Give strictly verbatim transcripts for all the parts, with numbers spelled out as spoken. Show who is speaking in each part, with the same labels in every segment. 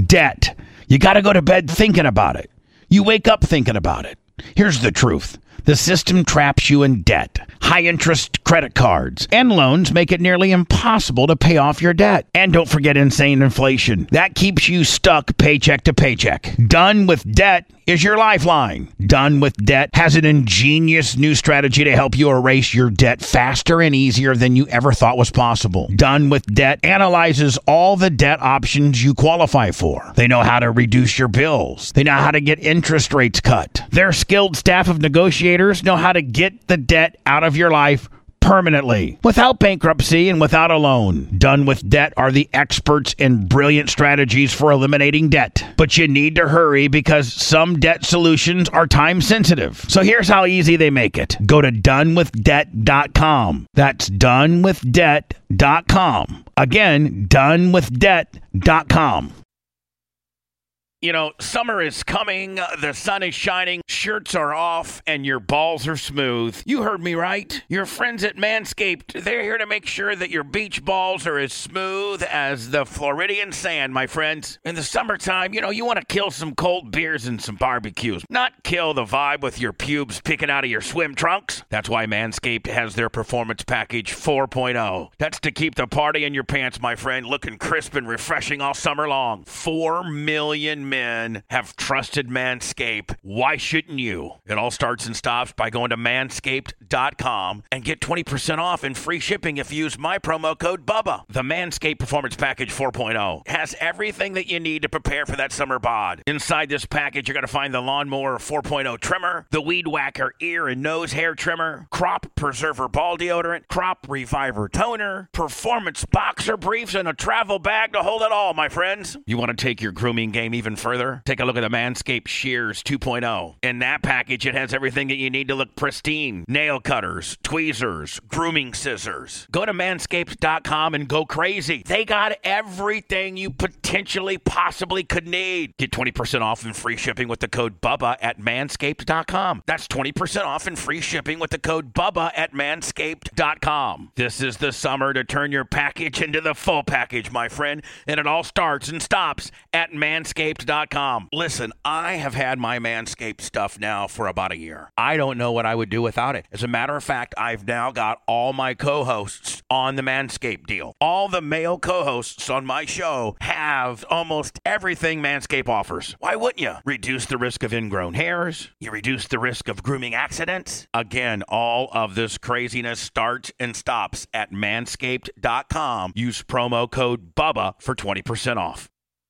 Speaker 1: Debt. You got to go to bed thinking about it. You wake up thinking about it. Here's the truth. The system traps you in debt. High-interest credit cards and loans make it nearly impossible to pay off your debt. And don't forget insane inflation. That keeps you stuck paycheck to paycheck. Done with Debt is your lifeline. Done with Debt has an ingenious new strategy to help you erase your debt faster and easier than you ever thought was possible. Done with Debt analyzes all the debt options you qualify for. They know how to reduce your bills. They know how to get interest rates cut. Their skilled staff of negotiators know how to get the debt out of your life permanently, without bankruptcy and without a loan. Done with Debt are the experts in brilliant strategies for eliminating debt. But you need to hurry because some debt solutions are time sensitive. So here's how easy they make it. Go to done with debt dot com. That's done with debt dot com. Again, done with debt dot com. You know, summer is coming, the sun is shining, shirts are off, and your balls are smooth. You heard me right. Your friends at Manscaped, they're here to make sure that your beach balls are as smooth as the Floridian sand, my friends. In the summertime, you know, you want to kill some cold beers and some barbecues, not kill the vibe with your pubes picking out of your swim trunks. That's why Manscaped has their Performance Package four point oh. That's to keep the party in your pants, my friend, looking crisp and refreshing all summer long. Four million men have trusted Manscaped. Why shouldn't you? It all starts and stops by going to manscaped dot com and get twenty percent off and free shipping if you use my promo code BUBBA. The Manscaped Performance Package four point oh has everything that you need to prepare for that summer bod. Inside this package, you're going to find the Lawnmower four point oh trimmer, the Weed Whacker ear and nose hair trimmer, Crop Preserver ball deodorant, Crop Reviver toner, Performance boxer briefs, and a travel bag to hold it all, my friends. You want to take your grooming game even further? Take a look at the Manscaped Shears two point oh. In that package, it has everything that you need to look pristine. Nail cutters, tweezers, grooming scissors. Go to manscaped dot com and go crazy. They got everything you potentially possibly could need. Get twenty percent off and free shipping with the code BUBBA at manscaped dot com. That's twenty percent off and free shipping with the code BUBBA at manscaped dot com. This is the summer to turn your package into the full package, my friend, and it all starts and stops at manscaped dot com. Listen, I have had my Manscaped stuff now for about a year. I don't know what I would do without it. As a matter of fact, I've now got all my co-hosts on the Manscaped deal. All the male co-hosts on my show have almost everything Manscaped offers. Why wouldn't you? Reduce the risk of ingrown hairs. You reduce the risk of grooming accidents. Again, all of this craziness starts and stops at manscaped dot com. Use promo code BUBBA for twenty percent off.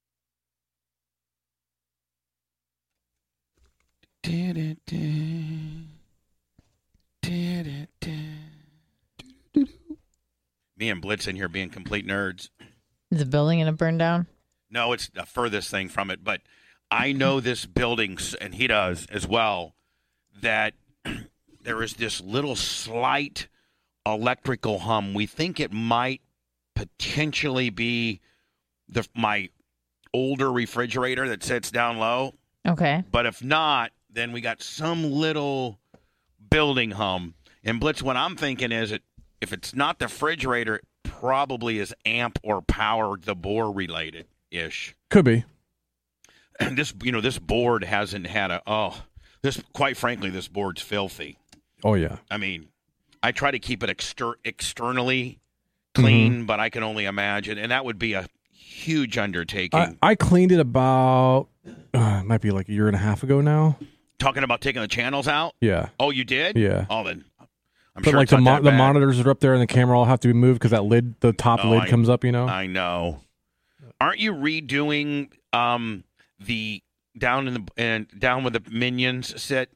Speaker 1: Me and Blitz in here being complete nerds.
Speaker 2: Is the building going to burn down?
Speaker 1: No, it's the furthest thing from it. But I know this building, and he does as well, that there is this little slight electrical hum. We think it might potentially be the my older refrigerator that sits down low.
Speaker 2: Okay.
Speaker 1: But if not, then we got some little building hum. And Blitz, what I'm thinking is it if it's not the refrigerator, it probably is amp or power the bore related ish.
Speaker 3: Could be.
Speaker 1: And this, you know, this board hasn't had a oh, this quite frankly, this board's filthy.
Speaker 3: Oh yeah.
Speaker 1: I mean, I try to keep it exter- externally clean,
Speaker 3: mm-hmm.
Speaker 1: but I can only imagine, and that would be a huge undertaking.
Speaker 3: I, I cleaned it about uh, it might be like a year and a half ago now.
Speaker 1: Talking about taking the channels out?
Speaker 3: Yeah.
Speaker 1: Oh, you did?
Speaker 3: Yeah.
Speaker 1: Oh, then I'm
Speaker 3: but
Speaker 1: sure
Speaker 3: like
Speaker 1: it's
Speaker 3: the
Speaker 1: not
Speaker 3: mo-
Speaker 1: that
Speaker 3: the
Speaker 1: bad.
Speaker 3: monitors are up there and the camera all have to be moved because that lid, the top
Speaker 1: Oh,
Speaker 3: lid
Speaker 1: I-
Speaker 3: comes up. You know.
Speaker 1: I know. Aren't you redoing um, the down in the and down with the minions sit?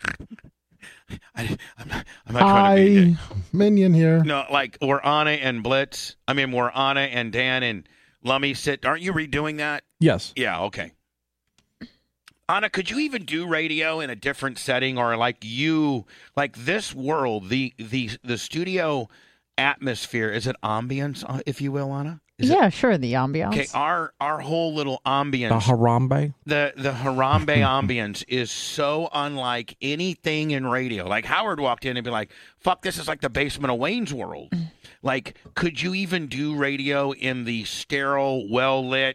Speaker 1: I, I'm not, I'm not trying to be.
Speaker 4: I minion here.
Speaker 1: No, like where Anna and Blitz. I mean, where Anna and Dan and Lummy sit. Aren't you redoing that?
Speaker 3: Yes.
Speaker 1: Yeah. Okay. Anna, could you even do radio in a different setting, or like you, like this world, the the the studio atmosphere? Is it ambience, uh, if you will, Anna? Is
Speaker 2: yeah,
Speaker 1: it,
Speaker 2: sure. The ambiance.
Speaker 1: okay, our our whole little ambience,
Speaker 3: The Harambe.
Speaker 1: the the Harambe ambience is so unlike anything in radio. Like Howard walked in and be like, "Fuck, this is like the basement of Wayne's World." Like, could you even do radio in the sterile, well lit,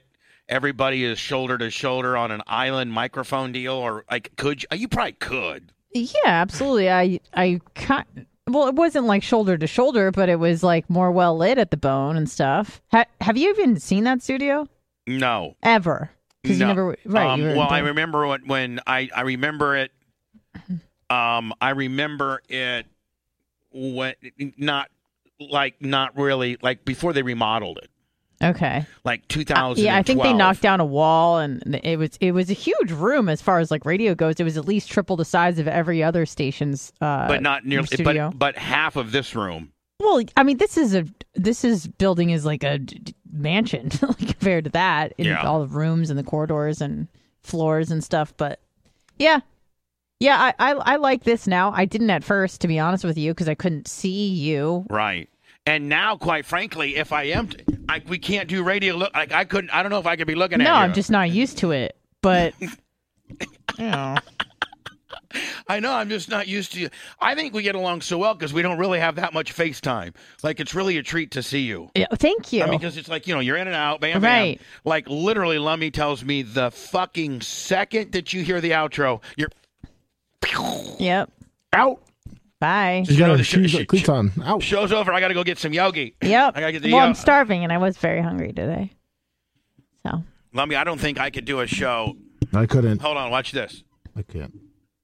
Speaker 1: everybody is shoulder to shoulder on an island microphone deal, or like could you, you probably could.
Speaker 2: Yeah, absolutely. I I can't. Well, it wasn't like shoulder to shoulder, but it was like more well lit at the bone and stuff. Ha- have you even seen that studio?
Speaker 1: No,
Speaker 2: ever? Because
Speaker 1: no.
Speaker 2: you never. Right.
Speaker 1: Um,
Speaker 2: you were
Speaker 1: well, I
Speaker 2: done.
Speaker 1: remember when, when I I remember it. Um, I remember it when not like not really like before they remodeled it.
Speaker 2: Okay.
Speaker 1: Like two
Speaker 2: Uh,
Speaker 1: thousand.
Speaker 2: yeah, I think they knocked down a wall, and it was it was a huge room as far as like radio goes. It was at least triple the size of every other station's. Uh,
Speaker 1: but not nearly.
Speaker 2: studio.
Speaker 1: But but half of this room.
Speaker 2: Well, I mean, this is a this is building is like a d- d- mansion compared to that in
Speaker 1: Yeah.
Speaker 2: all the rooms and the corridors and floors and stuff. But yeah, yeah, I I, I like this now. I didn't at first, to be honest with you, because I couldn't see you.
Speaker 1: Right. And now, quite frankly, if I am, t- I, we can't do radio. Look, like I couldn't. I don't know if I could be looking at
Speaker 2: No,
Speaker 1: you.
Speaker 2: I'm just not used to it. But you know.
Speaker 1: I know. I'm just not used to you. I think we get along so well because we don't really have that much FaceTime. Like it's really a treat to see you.
Speaker 2: Yeah, thank you.
Speaker 1: I mean, because it's like, you know, you're in and out, bam, bam.
Speaker 2: Right.
Speaker 1: Like literally, Lummy tells me the fucking second that you hear the outro, you're
Speaker 2: Yep.
Speaker 1: out.
Speaker 2: Bye.
Speaker 4: She's
Speaker 1: You know,
Speaker 4: got
Speaker 1: the
Speaker 4: her
Speaker 1: sh-
Speaker 4: shoes,
Speaker 1: sh-
Speaker 4: cleats on. Out.
Speaker 1: Show's over. I got to go get some yogi.
Speaker 2: Yep.
Speaker 1: I got to get the
Speaker 2: well,
Speaker 1: yo-
Speaker 2: I'm starving, and I was very hungry today. So.
Speaker 1: Lummy, I don't think I could do a show.
Speaker 4: I couldn't.
Speaker 1: Hold on, watch this.
Speaker 4: I can't.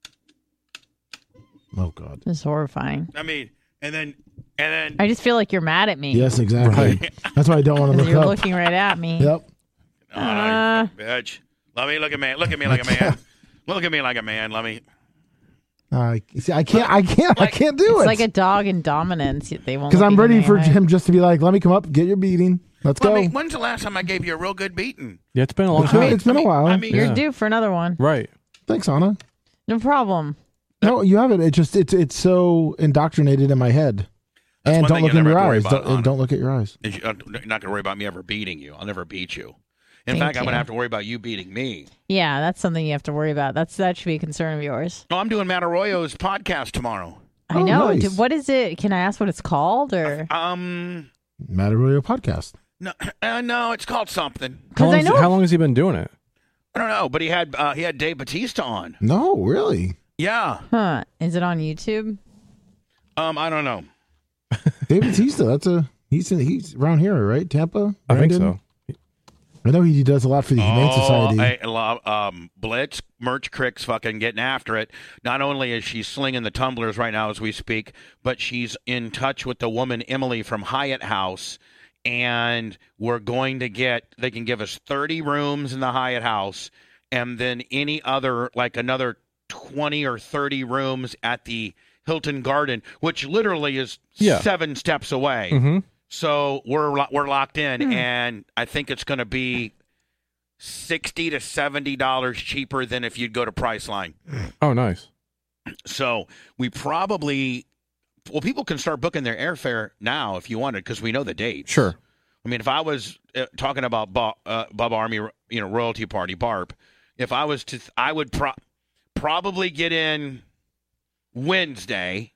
Speaker 4: Oh God.
Speaker 2: It's horrifying.
Speaker 1: I mean, and then, and then.
Speaker 2: I just feel like you're mad at me.
Speaker 4: Yes, exactly. That's why I don't want to
Speaker 2: Because
Speaker 4: look
Speaker 2: you're
Speaker 4: up.
Speaker 2: looking right at me.
Speaker 4: Yep.
Speaker 1: Oh,
Speaker 2: Uh.
Speaker 1: you bitch. Lummy, look at me. Look at me like a man. Look at me like a man, Lummy.
Speaker 4: I see. I can't. I can't. I
Speaker 1: Like-
Speaker 4: can't do
Speaker 2: It's
Speaker 4: it.
Speaker 2: like a dog in dominance. They won't.
Speaker 4: Because
Speaker 2: let
Speaker 4: I'm
Speaker 2: you
Speaker 4: ready
Speaker 2: in
Speaker 4: for
Speaker 2: anyway.
Speaker 4: him just to be like, "Let me come up, get your beating. Let's go."
Speaker 1: Lummy, when's the last time I gave you a real good beating?
Speaker 3: Yeah, it's been a long
Speaker 4: It's been,
Speaker 3: time.
Speaker 4: it's been
Speaker 1: I
Speaker 4: a
Speaker 1: mean-
Speaker 4: while.
Speaker 1: I mean,
Speaker 2: You're
Speaker 3: Yeah.
Speaker 2: due for another one.
Speaker 3: Right.
Speaker 4: Thanks, Anna.
Speaker 2: No problem.
Speaker 4: No, you have it. It just it's it's so indoctrinated in my head.
Speaker 1: That's
Speaker 4: and
Speaker 1: one
Speaker 4: don't
Speaker 1: thing
Speaker 4: look
Speaker 1: you'll
Speaker 4: in
Speaker 1: never
Speaker 4: your
Speaker 1: have to worry
Speaker 4: eyes.
Speaker 1: about,
Speaker 4: Don't,
Speaker 1: Anna.
Speaker 4: and don't look at your eyes.
Speaker 1: Is you- uh, You're not going to worry about me ever beating you. I'll never beat you. In
Speaker 2: Thank
Speaker 1: fact, I'm going
Speaker 2: you.
Speaker 1: to have to worry about you beating me.
Speaker 2: Yeah, that's something you have to worry about. That's that should be a concern of yours.
Speaker 1: No, I'm doing Matt Arroyo's podcast tomorrow.
Speaker 2: I
Speaker 4: Oh,
Speaker 2: know.
Speaker 4: nice.
Speaker 2: Do- What is it? Can I ask what it's called? Or
Speaker 1: Um,
Speaker 4: Matt Arroyo podcast.
Speaker 1: no, uh, no, it's called something.
Speaker 3: How
Speaker 2: because
Speaker 3: long,
Speaker 2: I
Speaker 3: has-
Speaker 2: know.
Speaker 3: how long has he been doing it?
Speaker 1: I don't know, but he had uh, he had Dave Bautista on.
Speaker 4: No, really.
Speaker 1: Yeah.
Speaker 2: Huh? Is it on YouTube?
Speaker 1: Um, I don't know.
Speaker 4: David Batista. That's a he's in, he's around here, right? Tampa.
Speaker 3: I think
Speaker 4: Brandon?
Speaker 3: so.
Speaker 4: I know he does a lot for the Humane Society.
Speaker 1: Oh, I love um, Blitz Merch Crick's fucking getting after it. Not only is she slinging the tumblers right now as we speak, but she's in touch with the woman Emily from Hyatt House, and we're going to get. They can give us thirty rooms in the Hyatt House, and then any other like another twenty or thirty rooms at the Hilton Garden, which literally is
Speaker 3: Yeah.
Speaker 1: seven steps away.
Speaker 3: Mm-hmm.
Speaker 1: So we're lo- we're locked in,
Speaker 2: Hmm.
Speaker 1: and I think it's going to be sixty to seventy dollars cheaper than if you'd go to Priceline.
Speaker 3: Oh, nice.
Speaker 1: So we probably, well, people can start booking their airfare now if you wanted, because we know the dates.
Speaker 3: Sure.
Speaker 1: I mean, if I was uh, talking about Bob, uh, Bob Army, you know, royalty party, Barb, if I was to, I would pro- probably get in Wednesday,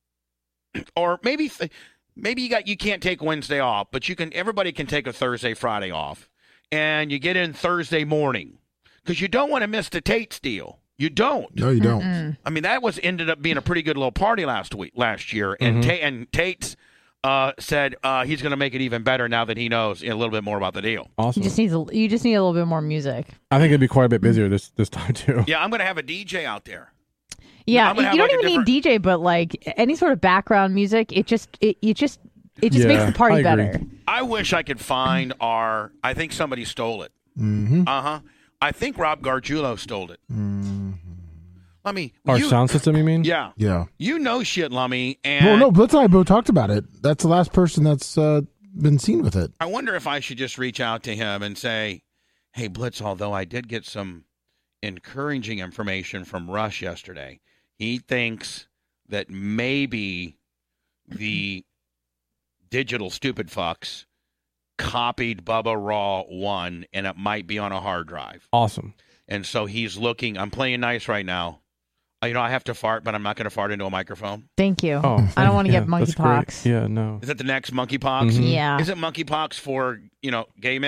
Speaker 1: or maybe. Th- Maybe you got you can't take Wednesday off, but you can. Everybody can take a Thursday, Friday off, and you get in Thursday morning because you don't want to miss the Tate's deal. You don't.
Speaker 4: no, you don't.
Speaker 2: Mm-mm.
Speaker 1: I mean, that was ended up being a pretty good little party last week, last year, and
Speaker 3: Mhm.
Speaker 1: Ta- and Tate's uh, said uh, he's going to make it even better now that he knows a little bit more about the deal.
Speaker 3: Awesome.
Speaker 2: You just need a, you just need a little bit more music.
Speaker 3: I think it'd be quite a bit busier this this time too.
Speaker 1: Yeah, I'm going to have a D J out there.
Speaker 2: Yeah,
Speaker 1: I'm
Speaker 2: you
Speaker 1: gonna
Speaker 2: don't
Speaker 1: have, like,
Speaker 2: even
Speaker 1: a
Speaker 2: need D J, but like any sort of background music, it just it you just it just
Speaker 3: Yeah,
Speaker 2: makes the party
Speaker 3: I agree.
Speaker 2: better.
Speaker 1: I wish I could find our. I think somebody stole it.
Speaker 4: Mm-hmm.
Speaker 1: Uh huh. I think Rob Gargiulo stole it.
Speaker 4: Mm-hmm.
Speaker 1: Let me.
Speaker 3: Our
Speaker 1: you,
Speaker 3: sound system, you mean?
Speaker 1: Yeah.
Speaker 4: Yeah.
Speaker 1: You know shit, Lummy, and
Speaker 4: Well, no, Blitz and I both talked about it. That's the last person that's uh, been seen with it.
Speaker 1: I wonder if I should just reach out to him and say, hey, Blitz, although I did get some encouraging information from Rush yesterday, he thinks that maybe the digital stupid fucks copied Bubba Raw one, and it might be on a hard drive.
Speaker 3: Awesome.
Speaker 1: And so he's looking. I'm playing nice right now. Uh, You know, I have to fart, but I'm not going to fart into a microphone.
Speaker 2: Thank you.
Speaker 3: Oh,
Speaker 2: I don't want to
Speaker 3: yeah,
Speaker 2: get
Speaker 3: that's
Speaker 2: monkeypox.
Speaker 3: great. Yeah, no.
Speaker 1: Is that the next monkeypox?
Speaker 3: Mhm.
Speaker 2: Yeah.
Speaker 1: Is it monkeypox for, you know, gay men?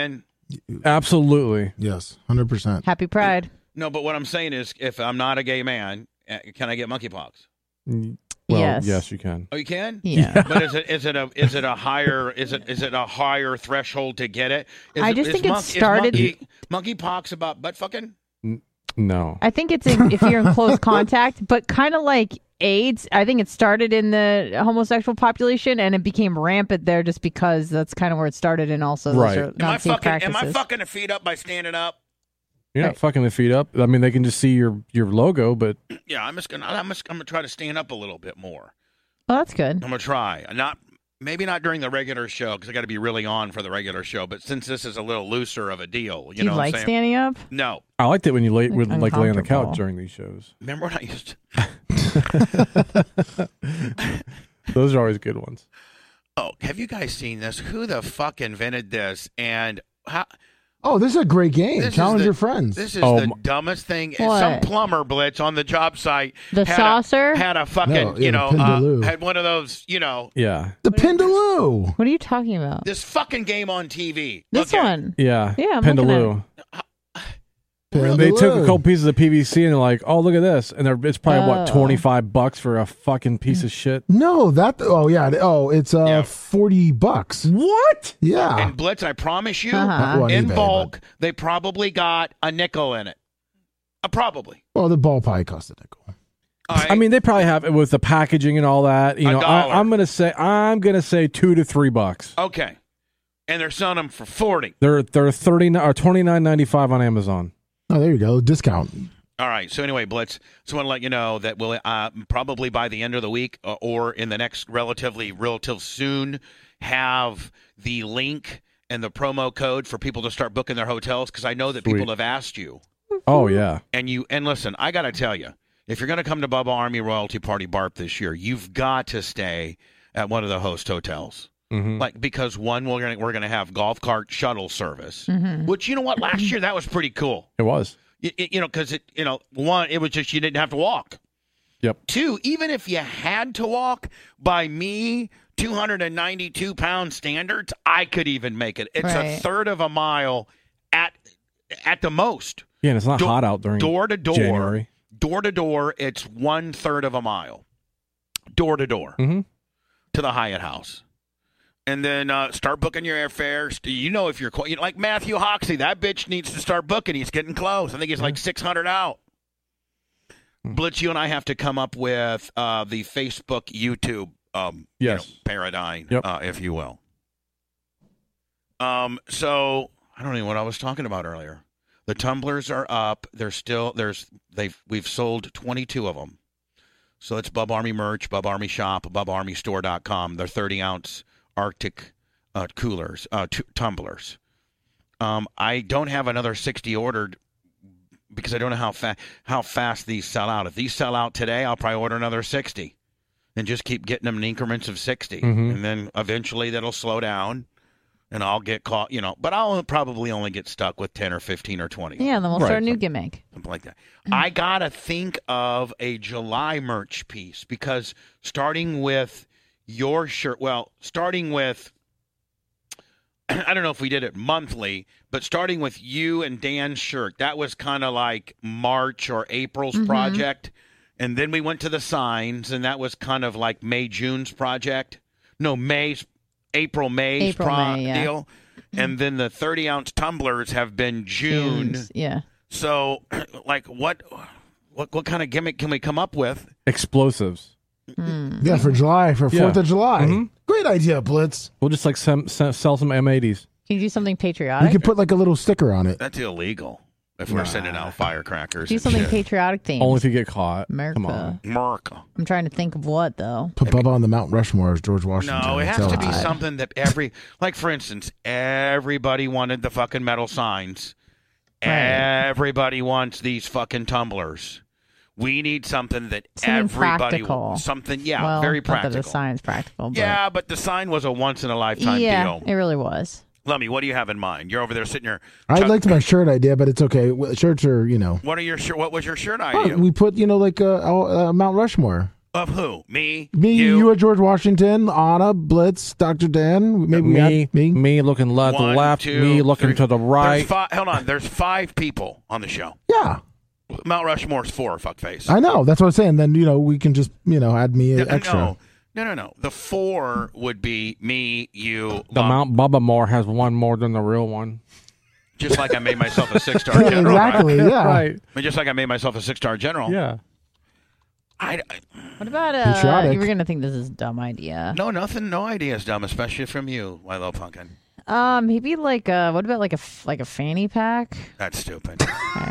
Speaker 3: Absolutely.
Speaker 4: Yes, one hundred percent.
Speaker 2: Happy Pride.
Speaker 1: No, but what I'm saying is, if I'm not a gay man, uh, can I get monkeypox?
Speaker 3: Mm, Well,
Speaker 2: Yes.
Speaker 3: yes, you can.
Speaker 1: Oh, you can.
Speaker 2: Yeah.
Speaker 1: But is it is it a is it a higher is it is it a higher threshold to get it? Is
Speaker 2: I
Speaker 1: it-
Speaker 2: just
Speaker 1: is
Speaker 2: think it
Speaker 1: mon- is
Speaker 2: started-
Speaker 1: monkey, monkeypox about butt fucking.
Speaker 3: No.
Speaker 2: I think it's in, if you're in close contact, but kind of like AIDS. I think it started in the homosexual population and it became rampant there just because that's kind of where it started, and also those
Speaker 3: Right.
Speaker 2: are
Speaker 1: Am I
Speaker 2: not safe
Speaker 1: fucking
Speaker 2: practices.
Speaker 1: am I fucking the feet up by standing up?
Speaker 3: You're not
Speaker 2: Right.
Speaker 3: fucking the feet up. I mean, they can just see your, your logo, but
Speaker 1: Yeah, I'm just gonna I'm just I'm gonna try to stand up a little bit more.
Speaker 2: Oh, that's good.
Speaker 1: I'm gonna try. Not maybe not during the regular show because I got to be really on for the regular show. But since this is a little looser of a deal, you
Speaker 2: Do you
Speaker 1: know
Speaker 2: like
Speaker 1: what I'm saying?
Speaker 2: standing up?
Speaker 1: No.
Speaker 3: I liked it when you lay,
Speaker 2: Like
Speaker 3: would like lay on the
Speaker 2: uncomfortable.
Speaker 3: couch during these shows.
Speaker 1: Remember when I used to?
Speaker 3: Those are always good ones.
Speaker 1: Oh, have you guys seen this? Who the fuck invented this? And how?
Speaker 4: Oh, this is a great game.
Speaker 1: This is
Speaker 4: Challenge
Speaker 1: the-
Speaker 4: your friends.
Speaker 1: This is
Speaker 3: Oh,
Speaker 1: the
Speaker 3: m-
Speaker 1: dumbest thing.
Speaker 2: What?
Speaker 1: Some plumber blitz on the job site.
Speaker 2: The
Speaker 1: had
Speaker 2: saucer?
Speaker 1: A, had a fucking,
Speaker 4: No, yeah,
Speaker 1: you
Speaker 4: the
Speaker 1: know,
Speaker 4: Pindaloo.
Speaker 1: uh, had one of those, you know,
Speaker 3: Yeah.
Speaker 4: the Pindaloo.
Speaker 2: What are you talking about?
Speaker 1: this fucking game on T V.
Speaker 2: This
Speaker 1: Okay.
Speaker 2: one.
Speaker 3: Yeah.
Speaker 2: Yeah, I'm looking
Speaker 3: Pendaloo.
Speaker 4: Pindaloo.
Speaker 3: They took a couple pieces of P V C and they're like, "Oh, look at this!" And they're, it's probably what
Speaker 2: Oh.
Speaker 3: twenty five bucks for a fucking piece of shit.
Speaker 4: No, that. Oh yeah. Oh, it's uh
Speaker 1: Yeah.
Speaker 4: forty bucks.
Speaker 3: What?
Speaker 4: Yeah.
Speaker 1: And Blitz, I promise you,
Speaker 2: Uh-huh.
Speaker 4: Not on
Speaker 1: in
Speaker 4: eBay,
Speaker 1: bulk, they probably got a nickel in it. Uh, probably.
Speaker 4: but- well, the ball pie cost a nickel.
Speaker 1: All right.
Speaker 3: I mean, they probably have it with the packaging and all that. You
Speaker 1: A
Speaker 3: know,
Speaker 1: dollar.
Speaker 3: I, I'm gonna say I'm gonna say two to three bucks.
Speaker 1: okay. And they're selling them for forty.
Speaker 3: They're they're thirty or twenty nine ninety five on Amazon.
Speaker 4: Oh, there you go. Discount.
Speaker 1: All right. So anyway, Blitz, just want to let you know that we'll uh, probably by the end of the week uh, or in the next relatively relative soon have the link and the promo code for people to start booking their hotels, because I know that
Speaker 3: Sweet.
Speaker 1: people have asked you.
Speaker 3: Oh yeah.
Speaker 1: And you and listen, I got to tell you, if you're going to come to Bubba Army Royalty Party Barp this year, you've got to stay at one of the host hotels.
Speaker 3: Mm-hmm.
Speaker 1: Like, because one, we're going we're going to have golf cart shuttle service,
Speaker 2: Mm-hmm.
Speaker 1: which, you know what, last year that was pretty cool.
Speaker 3: It was.
Speaker 1: You, you know, because it, you know, one, it was just you didn't have to walk.
Speaker 3: Yep.
Speaker 1: Two, even if you had to walk, by me, two hundred ninety-two pound standards, I could even make it. It's a
Speaker 2: Right.
Speaker 1: third of a mile at at the most.
Speaker 3: Yeah, and it's not
Speaker 1: Do-
Speaker 3: hot out during
Speaker 1: Door to door,
Speaker 3: January.
Speaker 1: door to door, it's one third of a mile. Door to door
Speaker 3: Mm-hmm.
Speaker 1: to the Hyatt House. And then uh, start booking your airfares. You know, if you're you know, like Matthew Hoxie, that bitch needs to start booking. He's getting close. I think he's like six hundred out. Blitz, you and I have to come up with uh, the Facebook, YouTube, um, you
Speaker 3: Yes.
Speaker 1: know, paradigm,
Speaker 3: Yep.
Speaker 1: uh, if you will. Um, so I don't know what I was talking about earlier. The tumblers are up. They're still there's they've we've sold twenty-two of them. So it's Bub Army merch, Bub Army shop, bub army store dot com. They're thirty ounce Arctic uh, coolers, uh, t- tumblers. Um, I don't have another sixty ordered because I don't know how fast how fast these sell out. If these sell out today, I'll probably order another sixty and just keep getting them in increments of sixty,
Speaker 3: Mhm.
Speaker 1: and then eventually that'll slow down, and I'll get caught. You know, but I'll probably only get stuck with ten or fifteen or twenty.
Speaker 2: Yeah, then we'll
Speaker 3: Right.
Speaker 2: start a new gimmick.
Speaker 1: Something like that. I gotta think of a July merch piece, because starting with your shirt, well, starting with, I don't know if we did it monthly, but starting with you and Dan's shirt, that was kind of like March or April's
Speaker 2: Mhm.
Speaker 1: project. And then we went to the signs, and that was kind of like May, June's project. No, May's, April, May's
Speaker 2: April,
Speaker 1: pro-
Speaker 2: May, yeah.
Speaker 1: deal. And then the thirty ounce tumblers have been June.
Speaker 2: June's, Yeah.
Speaker 1: So, like, what, what, what kind of gimmick can we come up with?
Speaker 3: Explosives.
Speaker 2: Hmm.
Speaker 4: Yeah, for July, for
Speaker 3: Yeah.
Speaker 4: Fourth of July.
Speaker 3: Mhm.
Speaker 4: Great idea, Blitz.
Speaker 3: We'll just like sem- se- sell some M eighties.
Speaker 2: Can you do something
Speaker 4: You
Speaker 2: patriotic?
Speaker 4: could put like a little sticker on it.
Speaker 1: That's illegal if we're sending out firecrackers.
Speaker 2: do
Speaker 1: and
Speaker 2: something
Speaker 1: shit.
Speaker 2: patriotic themed.
Speaker 3: Only if you get caught.
Speaker 2: America.
Speaker 3: Come on.
Speaker 1: America.
Speaker 2: I'm trying to think of what though.
Speaker 4: Put Bubba on the Mount Rushmore as George Washington.
Speaker 1: No, it
Speaker 4: That's
Speaker 1: has
Speaker 4: all
Speaker 1: to be
Speaker 4: it's-
Speaker 1: something that every, like, for instance, everybody wanted the fucking metal signs.
Speaker 2: Right.
Speaker 1: Everybody wants these fucking tumblers. We need something that
Speaker 2: Something
Speaker 1: everybody
Speaker 2: practical.
Speaker 1: wants. Something, yeah,
Speaker 2: well,
Speaker 1: very
Speaker 2: not that
Speaker 1: practical.
Speaker 2: the sign's practical. But
Speaker 1: Yeah, but the sign was a once in a lifetime
Speaker 2: yeah,
Speaker 1: deal.
Speaker 2: it really was.
Speaker 1: Lummy, what do you have in mind? You're over there sitting here.
Speaker 4: I
Speaker 1: Chuck-
Speaker 4: liked my shirt idea, but it's okay. Well, shirts are, you know.
Speaker 1: What are your shir- What was your shirt
Speaker 4: Oh,
Speaker 1: idea?
Speaker 4: we put, you know, like a, a, a Mount Rushmore.
Speaker 1: Of who? Me?
Speaker 4: Me,
Speaker 1: You?
Speaker 4: you, at George Washington, Anna, Blitz, Doctor Dan. Maybe we
Speaker 3: Me,
Speaker 4: got me.
Speaker 3: me looking left to
Speaker 1: One,
Speaker 3: left,
Speaker 1: two,
Speaker 3: me looking
Speaker 1: three.
Speaker 3: to the right.
Speaker 1: There's fi- hold on. There's five people on the show.
Speaker 4: Yeah,
Speaker 1: Mount Rushmore's four, fuckface.
Speaker 4: I know. That's what I'm saying. Then, you know, we can just, you know, add me
Speaker 1: No,
Speaker 4: extra.
Speaker 1: No, no, no, no. The four would be me, you,
Speaker 3: The
Speaker 1: Lum-
Speaker 3: Mount Bubba Moore has one more than the real one.
Speaker 1: just like I made myself a six-star general.
Speaker 4: Exactly,
Speaker 1: Right?
Speaker 4: yeah.
Speaker 3: right.
Speaker 1: I mean, just like I made myself a six-star general.
Speaker 3: Yeah.
Speaker 1: I, I,
Speaker 2: What about uh?
Speaker 4: Patriotic.
Speaker 2: You were gonna think this is a dumb idea.
Speaker 1: no, nothing. No ideas, dumb, especially from you, Lilo Pumpkin.
Speaker 2: Um, maybe like uh, what about like a f- like a fanny pack?
Speaker 1: That's stupid.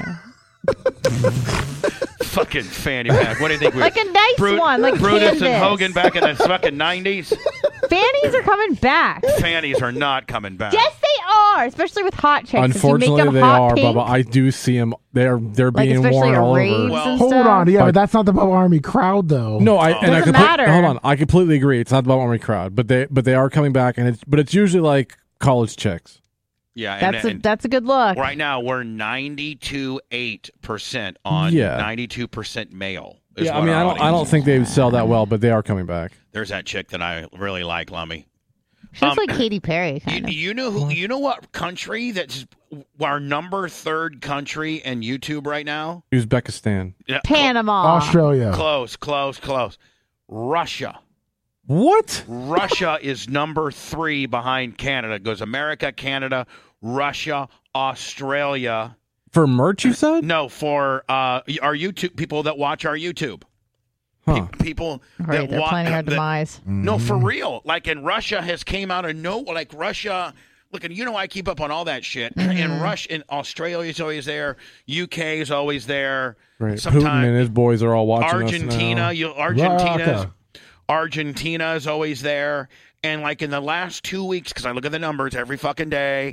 Speaker 1: Fucking fanny pack. What do you think? we
Speaker 2: Like a nice
Speaker 1: Brut-
Speaker 2: one, like
Speaker 1: Brutus
Speaker 2: canvas.
Speaker 1: and Hogan back in the fucking nineties.
Speaker 2: Fannies are coming back.
Speaker 1: Fannies are not coming back.
Speaker 2: Yes, they are, especially with hot chicks. If you make
Speaker 3: Unfortunately,
Speaker 2: them
Speaker 3: they
Speaker 2: hot
Speaker 3: are,
Speaker 2: pink,
Speaker 3: Bubba. I do see them. They're they're
Speaker 2: like
Speaker 3: being
Speaker 2: especially
Speaker 3: worn
Speaker 2: at
Speaker 3: all
Speaker 2: raves
Speaker 3: over.
Speaker 1: Well,
Speaker 2: and
Speaker 4: Hold
Speaker 2: stuff.
Speaker 4: on. Yeah,
Speaker 3: But-
Speaker 4: but that's not the Bubba Army crowd, though.
Speaker 3: No, I and I
Speaker 2: Doesn't
Speaker 3: complete-
Speaker 2: matter.
Speaker 3: Hold on, I completely agree. It's not the Bubba Army crowd, but they but they are coming back, and it's but it's usually like college chicks.
Speaker 1: Yeah, and,
Speaker 2: That's a
Speaker 1: and
Speaker 2: that's a good look.
Speaker 1: right now we're ninety-two point eight percent on
Speaker 3: Yeah.
Speaker 1: ninety-two percent male. is
Speaker 3: Yeah, I
Speaker 1: what
Speaker 3: mean,
Speaker 1: our
Speaker 3: I don't I
Speaker 1: audience
Speaker 3: don't
Speaker 1: is.
Speaker 3: think they would sell that well, but they are coming back.
Speaker 1: There's that chick that I really like, Lummy.
Speaker 2: She looks
Speaker 1: Um,
Speaker 2: like Katy Perry,
Speaker 1: You,
Speaker 2: kind of.
Speaker 1: you know who? You know what country that's our number third country in YouTube right now?
Speaker 3: Uzbekistan.
Speaker 1: Yeah,
Speaker 2: Panama.
Speaker 4: Australia.
Speaker 1: Close, close, close. Russia.
Speaker 3: What?
Speaker 1: Russia is number three behind Canada. It goes America, Canada, Russia, Australia.
Speaker 3: For merch, you said?
Speaker 1: No, for uh, our YouTube people that watch our YouTube.
Speaker 3: Huh.
Speaker 1: Pe- people
Speaker 2: Right,
Speaker 1: that
Speaker 2: they're
Speaker 1: wa-
Speaker 2: planning our
Speaker 1: that-
Speaker 2: demise.
Speaker 1: No, for real. Like, in Russia has came out of no, like Russia. Look, and you know I keep up on all that shit. In Russia, in Australia is always there. U K is always there.
Speaker 3: Right. Putin
Speaker 1: Sometimes
Speaker 3: and his boys are all watching
Speaker 1: Argentina,
Speaker 3: us
Speaker 1: you Argentina's
Speaker 4: Raka.
Speaker 1: Argentina is always there. And like in the last two weeks, because I look at the numbers every fucking day,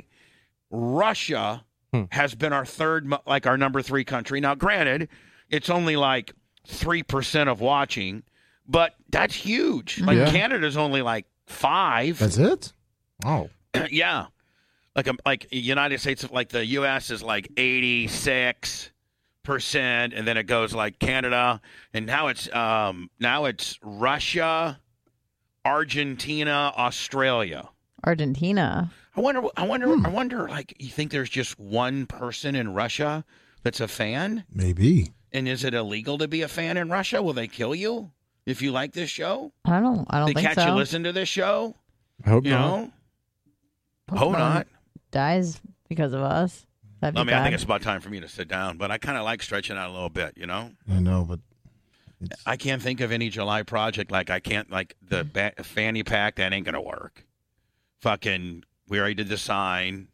Speaker 1: Russia
Speaker 3: Hmm.
Speaker 1: has been our third, mo- like our number three country. Now, granted, it's only like three percent of watching, but that's huge. Like
Speaker 3: Yeah.
Speaker 1: Canada's only like five.
Speaker 4: That's it? Oh.
Speaker 1: Yeah. Like um, like United States, like the U S is like eighty-six percent, and then it goes like Canada, and now it's um now it's Russia, Argentina, Australia.
Speaker 2: Argentina.
Speaker 1: I wonder I wonder I wonder like you think there's just one person in Russia that's a fan?
Speaker 4: Maybe.
Speaker 1: And is it illegal to be a fan in Russia? Will they kill you if you like this show?
Speaker 2: I don't. I don't
Speaker 1: They
Speaker 2: think
Speaker 1: catch
Speaker 2: so.
Speaker 1: you listen to this show?
Speaker 3: now. I hope
Speaker 1: You
Speaker 3: not.
Speaker 1: know? Hope not.
Speaker 2: Dies because of us. That'd be
Speaker 1: I mean,
Speaker 2: bad.
Speaker 1: I think it's about time for me to sit down, but I kind of like stretching out a little bit, you know?
Speaker 4: I know, but it's,
Speaker 1: I can't think of any July project like I can't, like the ba- fanny pack, that ain't going to work. Fucking, we already did the sign.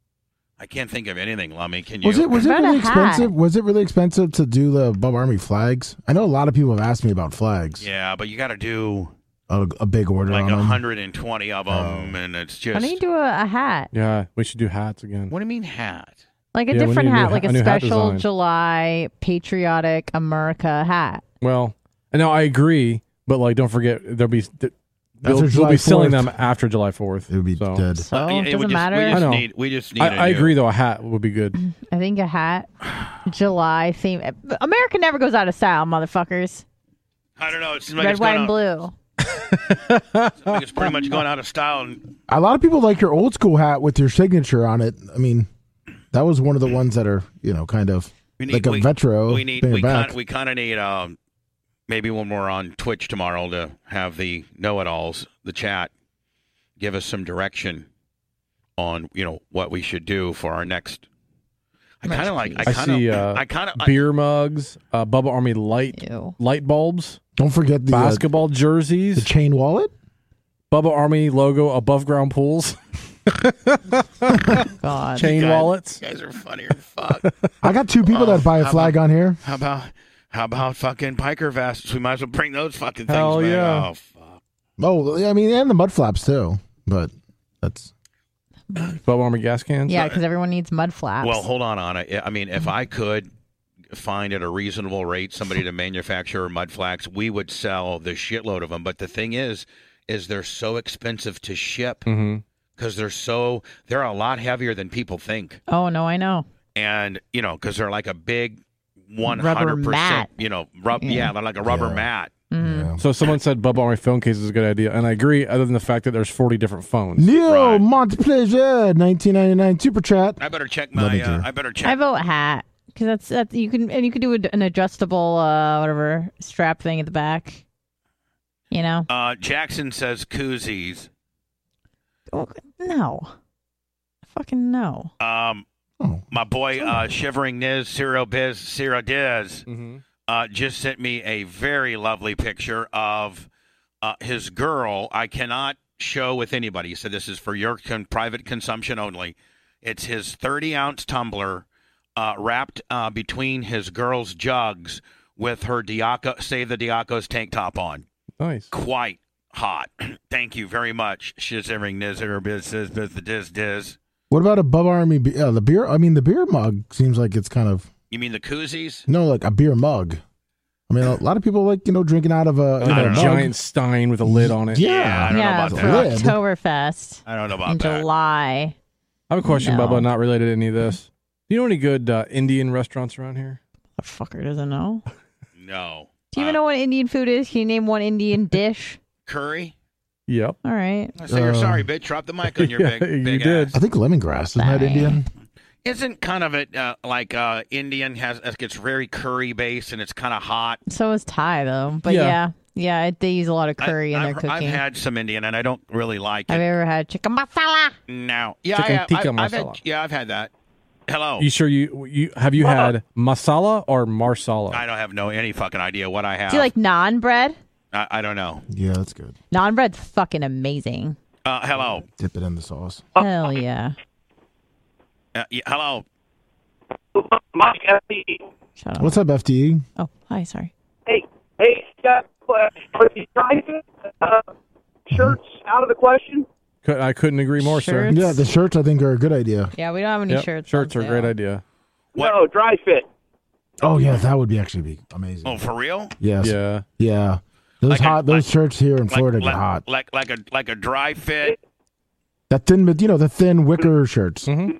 Speaker 1: I can't think of anything, Lummy. Can you?
Speaker 4: was it was it
Speaker 2: What about
Speaker 4: really
Speaker 2: a hat?
Speaker 4: expensive? Was it really expensive to do the Bubba Army flags? I know a lot of people have asked me about flags.
Speaker 1: Yeah, but you got to do
Speaker 4: A, a big order
Speaker 1: like
Speaker 4: on them.
Speaker 1: one hundred twenty of them,
Speaker 4: Oh.
Speaker 1: and it's
Speaker 2: Why
Speaker 1: just.
Speaker 2: don't you do a, a hat?
Speaker 3: Yeah, we should do hats again.
Speaker 1: What do you mean hat?
Speaker 2: Like a
Speaker 3: Yeah, we
Speaker 2: different
Speaker 3: need a new
Speaker 2: hat,
Speaker 3: ha-
Speaker 2: like a,
Speaker 3: a new hat
Speaker 2: special
Speaker 3: design.
Speaker 2: July patriotic America hat.
Speaker 3: Well, and now I agree, but like, don't forget there'll be th- they'll,
Speaker 4: After
Speaker 3: they'll
Speaker 4: July
Speaker 3: be selling
Speaker 4: fourth.
Speaker 3: them after July fourth.
Speaker 4: It would be
Speaker 3: so.
Speaker 4: dead.
Speaker 2: So
Speaker 1: Uh,
Speaker 2: it
Speaker 1: would
Speaker 2: doesn't
Speaker 1: just,
Speaker 2: matter.
Speaker 1: We
Speaker 3: I
Speaker 1: just
Speaker 3: know.
Speaker 1: need. We just need.
Speaker 3: I,
Speaker 1: a
Speaker 3: I
Speaker 1: new-
Speaker 3: agree, though. A hat would be good.
Speaker 2: I think a hat, July theme. America never goes out of style, motherfuckers.
Speaker 1: I don't know. It seems like
Speaker 2: Red,
Speaker 1: it's
Speaker 2: white,
Speaker 1: gone
Speaker 2: and
Speaker 1: out-
Speaker 2: blue.
Speaker 1: I think it's pretty much going out of style. And
Speaker 4: A lot of people like your old school hat with your signature on it. I mean, that was one of the ones that are, you know, kind of
Speaker 1: we need
Speaker 4: like a
Speaker 1: we,
Speaker 4: retro.
Speaker 1: We need.
Speaker 4: bring it
Speaker 1: We
Speaker 4: back.
Speaker 1: kind. We kind of need. Um, maybe when we're on Twitch tomorrow to have the know-it-alls, the chat, give us some direction on you know what we should do for our next. I kind of like. I
Speaker 3: I
Speaker 1: kind of.
Speaker 3: see uh,
Speaker 1: I kind of.
Speaker 3: beer mugs, uh, Bubba Army light
Speaker 2: Ew.
Speaker 3: light bulbs,
Speaker 4: Don't forget the uh,
Speaker 3: basketball
Speaker 4: the
Speaker 3: jerseys,
Speaker 4: chain wallet.
Speaker 3: Bubba Army logo above ground pools,
Speaker 2: God.
Speaker 3: chain
Speaker 1: guys,
Speaker 3: wallets.
Speaker 1: You guys are funnier than fuck.
Speaker 4: I got two people
Speaker 1: Oh,
Speaker 4: that buy a
Speaker 1: how
Speaker 4: flag on here.
Speaker 1: How about how about fucking piker vests? We might as well bring those fucking things.
Speaker 3: Hell
Speaker 1: man.
Speaker 3: yeah.
Speaker 1: Oh fuck.
Speaker 4: Oh, I mean, and the mud flaps too. But that's
Speaker 3: Bubba Army gas cans.
Speaker 2: Yeah, because everyone needs mud flaps.
Speaker 1: Well, hold on, Anna. I mean, if I could find at a reasonable rate somebody to manufacture mud flax, we would sell the shitload of them. But the thing is, is they're so expensive to ship
Speaker 3: Mm-hmm.
Speaker 1: because they're so they're a lot heavier than people think,
Speaker 2: oh no, I know.
Speaker 1: and you know, because they're like a big one hundred
Speaker 2: mat.
Speaker 1: percent, you know, rub. Yeah.
Speaker 2: Yeah.
Speaker 1: they're like a rubber
Speaker 4: Yeah.
Speaker 1: mat.
Speaker 2: Mhm.
Speaker 4: yeah. Yeah.
Speaker 3: So someone said Bubba Army phone case is a good idea, and I agree. Other than the fact that there's forty different phones.
Speaker 4: Neil
Speaker 1: Right.
Speaker 4: Montplaisir, nineteen ninety-nine super chat.
Speaker 1: I better check
Speaker 4: Love
Speaker 1: my.
Speaker 4: it,
Speaker 1: Uh,
Speaker 4: too.
Speaker 1: I better check.
Speaker 2: I vote hat because that's that's you can and you can do an adjustable uh whatever strap thing at the back. You know?
Speaker 1: Uh, Jackson says koozies.
Speaker 2: Oh, no, fucking no.
Speaker 1: Um,
Speaker 4: Oh,
Speaker 1: my boy uh, Shivering Niz Ciro Biz Ciro Diz
Speaker 3: Mm-hmm.
Speaker 1: uh, just sent me a very lovely picture of uh, his girl. I cannot show with anybody. He said this is for your con- private consumption only. It's his thirty ounce tumbler uh, wrapped uh, between his girl's jugs with her Diaco Save the Diacos tank top on.
Speaker 3: Nice.
Speaker 1: Quite hot. Thank you very much. Shivering Niz Ciro Biz Biz Biz the Diz Diz.
Speaker 4: what about a Bubba Army? Be- uh, the beer. I mean, the beer mug seems like it's kind of
Speaker 1: You mean the koozies?
Speaker 4: no, like a beer mug. I mean, a lot of people like you know drinking out of a,
Speaker 3: Like
Speaker 4: in
Speaker 1: I
Speaker 3: a
Speaker 1: don't
Speaker 4: a
Speaker 1: know.
Speaker 4: mug.
Speaker 3: giant stein with a lid on it.
Speaker 4: Yeah.
Speaker 1: Yeah, I don't know
Speaker 2: yeah,
Speaker 1: about
Speaker 2: for
Speaker 1: that.
Speaker 4: Lid.
Speaker 2: Oktoberfest
Speaker 1: I don't know about
Speaker 2: in
Speaker 1: that.
Speaker 2: July.
Speaker 3: I have a question,
Speaker 2: No.
Speaker 3: Bubba, not related to any of this. Do you know any good uh, Indian restaurants around here?
Speaker 2: The fucker doesn't know.
Speaker 1: No.
Speaker 2: Do you even
Speaker 1: Uh,
Speaker 2: know what Indian food is? Can you name one Indian dish?
Speaker 1: Curry?
Speaker 3: Yep.
Speaker 2: All right.
Speaker 1: I say you're
Speaker 4: Uh,
Speaker 1: sorry, bitch. Drop the mic on your
Speaker 3: Yeah,
Speaker 1: big,
Speaker 3: you
Speaker 1: big
Speaker 3: did.
Speaker 1: ass.
Speaker 4: I think lemongrass isn't that
Speaker 2: Sorry.
Speaker 4: Indian?
Speaker 1: Isn't kind of it uh, like uh, Indian has it gets very curry based and it's kind of hot.
Speaker 2: So is Thai though. But
Speaker 3: Yeah.
Speaker 2: yeah, yeah, it, they use a lot of curry
Speaker 1: I,
Speaker 2: in
Speaker 1: I've,
Speaker 2: their
Speaker 1: I've
Speaker 2: cooking.
Speaker 1: had some Indian and I don't really like
Speaker 2: Have
Speaker 1: it.
Speaker 2: you ever had chicken masala?
Speaker 1: No. Yeah,
Speaker 3: Chicken
Speaker 1: I have,
Speaker 3: tikka
Speaker 1: I, I've had,
Speaker 3: masala.
Speaker 1: yeah, I've had that. Hello.
Speaker 3: You sure you you have you had masala or marsala?
Speaker 1: I don't have no any fucking idea what I have.
Speaker 2: Do you like naan bread?
Speaker 1: I, I don't know.
Speaker 4: Yeah, that's good.
Speaker 2: Naan bread's fucking amazing.
Speaker 1: Uh, hello.
Speaker 4: Dip it in the sauce.
Speaker 2: Hell yeah.
Speaker 1: Uh, yeah, hello.
Speaker 5: Mike F D.
Speaker 2: Shut up.
Speaker 4: What's up, F D E?
Speaker 2: Oh, hi. Sorry.
Speaker 5: Hey, hey, Scott, are you trying to uh, shirts out of the question?
Speaker 3: Cou- I couldn't agree more, sir.
Speaker 2: Shirts?
Speaker 4: Yeah, the shirts I think are a good idea.
Speaker 2: Yeah, we don't have any
Speaker 3: Yep,
Speaker 2: shirts.
Speaker 3: Shirts
Speaker 2: on
Speaker 3: are a great
Speaker 2: sale.
Speaker 3: idea.
Speaker 1: What?
Speaker 5: No, dry fit.
Speaker 4: Oh yeah, that would be actually be amazing.
Speaker 1: Oh, for real?
Speaker 4: Yes.
Speaker 3: Yeah.
Speaker 4: Yeah. Those
Speaker 1: Like a-
Speaker 4: hot, those
Speaker 1: like-
Speaker 4: shirts here in
Speaker 1: Like,
Speaker 4: Florida
Speaker 1: like,
Speaker 4: get hot.
Speaker 1: like like a like a dry fit.
Speaker 4: That thin, you know, the thin wicker shirts.
Speaker 3: Mm-hmm.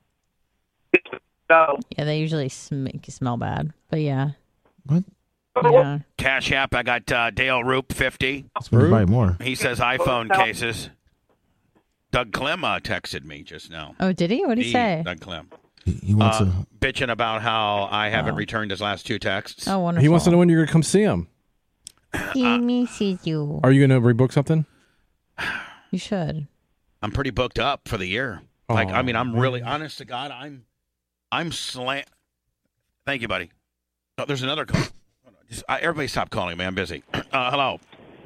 Speaker 5: No.
Speaker 2: Yeah, they usually sm- make you smell bad. But yeah.
Speaker 4: What?
Speaker 2: Yeah.
Speaker 1: Cash App. I got uh, Dale Roop fifty.
Speaker 4: Let's buy more.
Speaker 1: He says iPhone cases. Doug Clem uh, texted me just now.
Speaker 2: Oh, did he? What did he
Speaker 1: He-
Speaker 2: say?
Speaker 1: Doug Clem.
Speaker 4: He, he wants
Speaker 1: Uh,
Speaker 4: to.
Speaker 1: bitching about how I haven't
Speaker 2: Oh.
Speaker 1: returned his last two texts.
Speaker 2: Oh, wonderful.
Speaker 3: He wants to know when you're going to come see him.
Speaker 2: He misses you.
Speaker 3: Are you going to rebook something?
Speaker 2: You should.
Speaker 1: I'm pretty booked up for the year. Like,
Speaker 3: Aw,
Speaker 1: I mean, I'm really
Speaker 3: man.
Speaker 1: honest to God. I'm, I'm slam. Thank you, buddy. Oh, there's another call. Hold on. Just, uh, everybody, stop calling me. I'm busy. Uh, hello.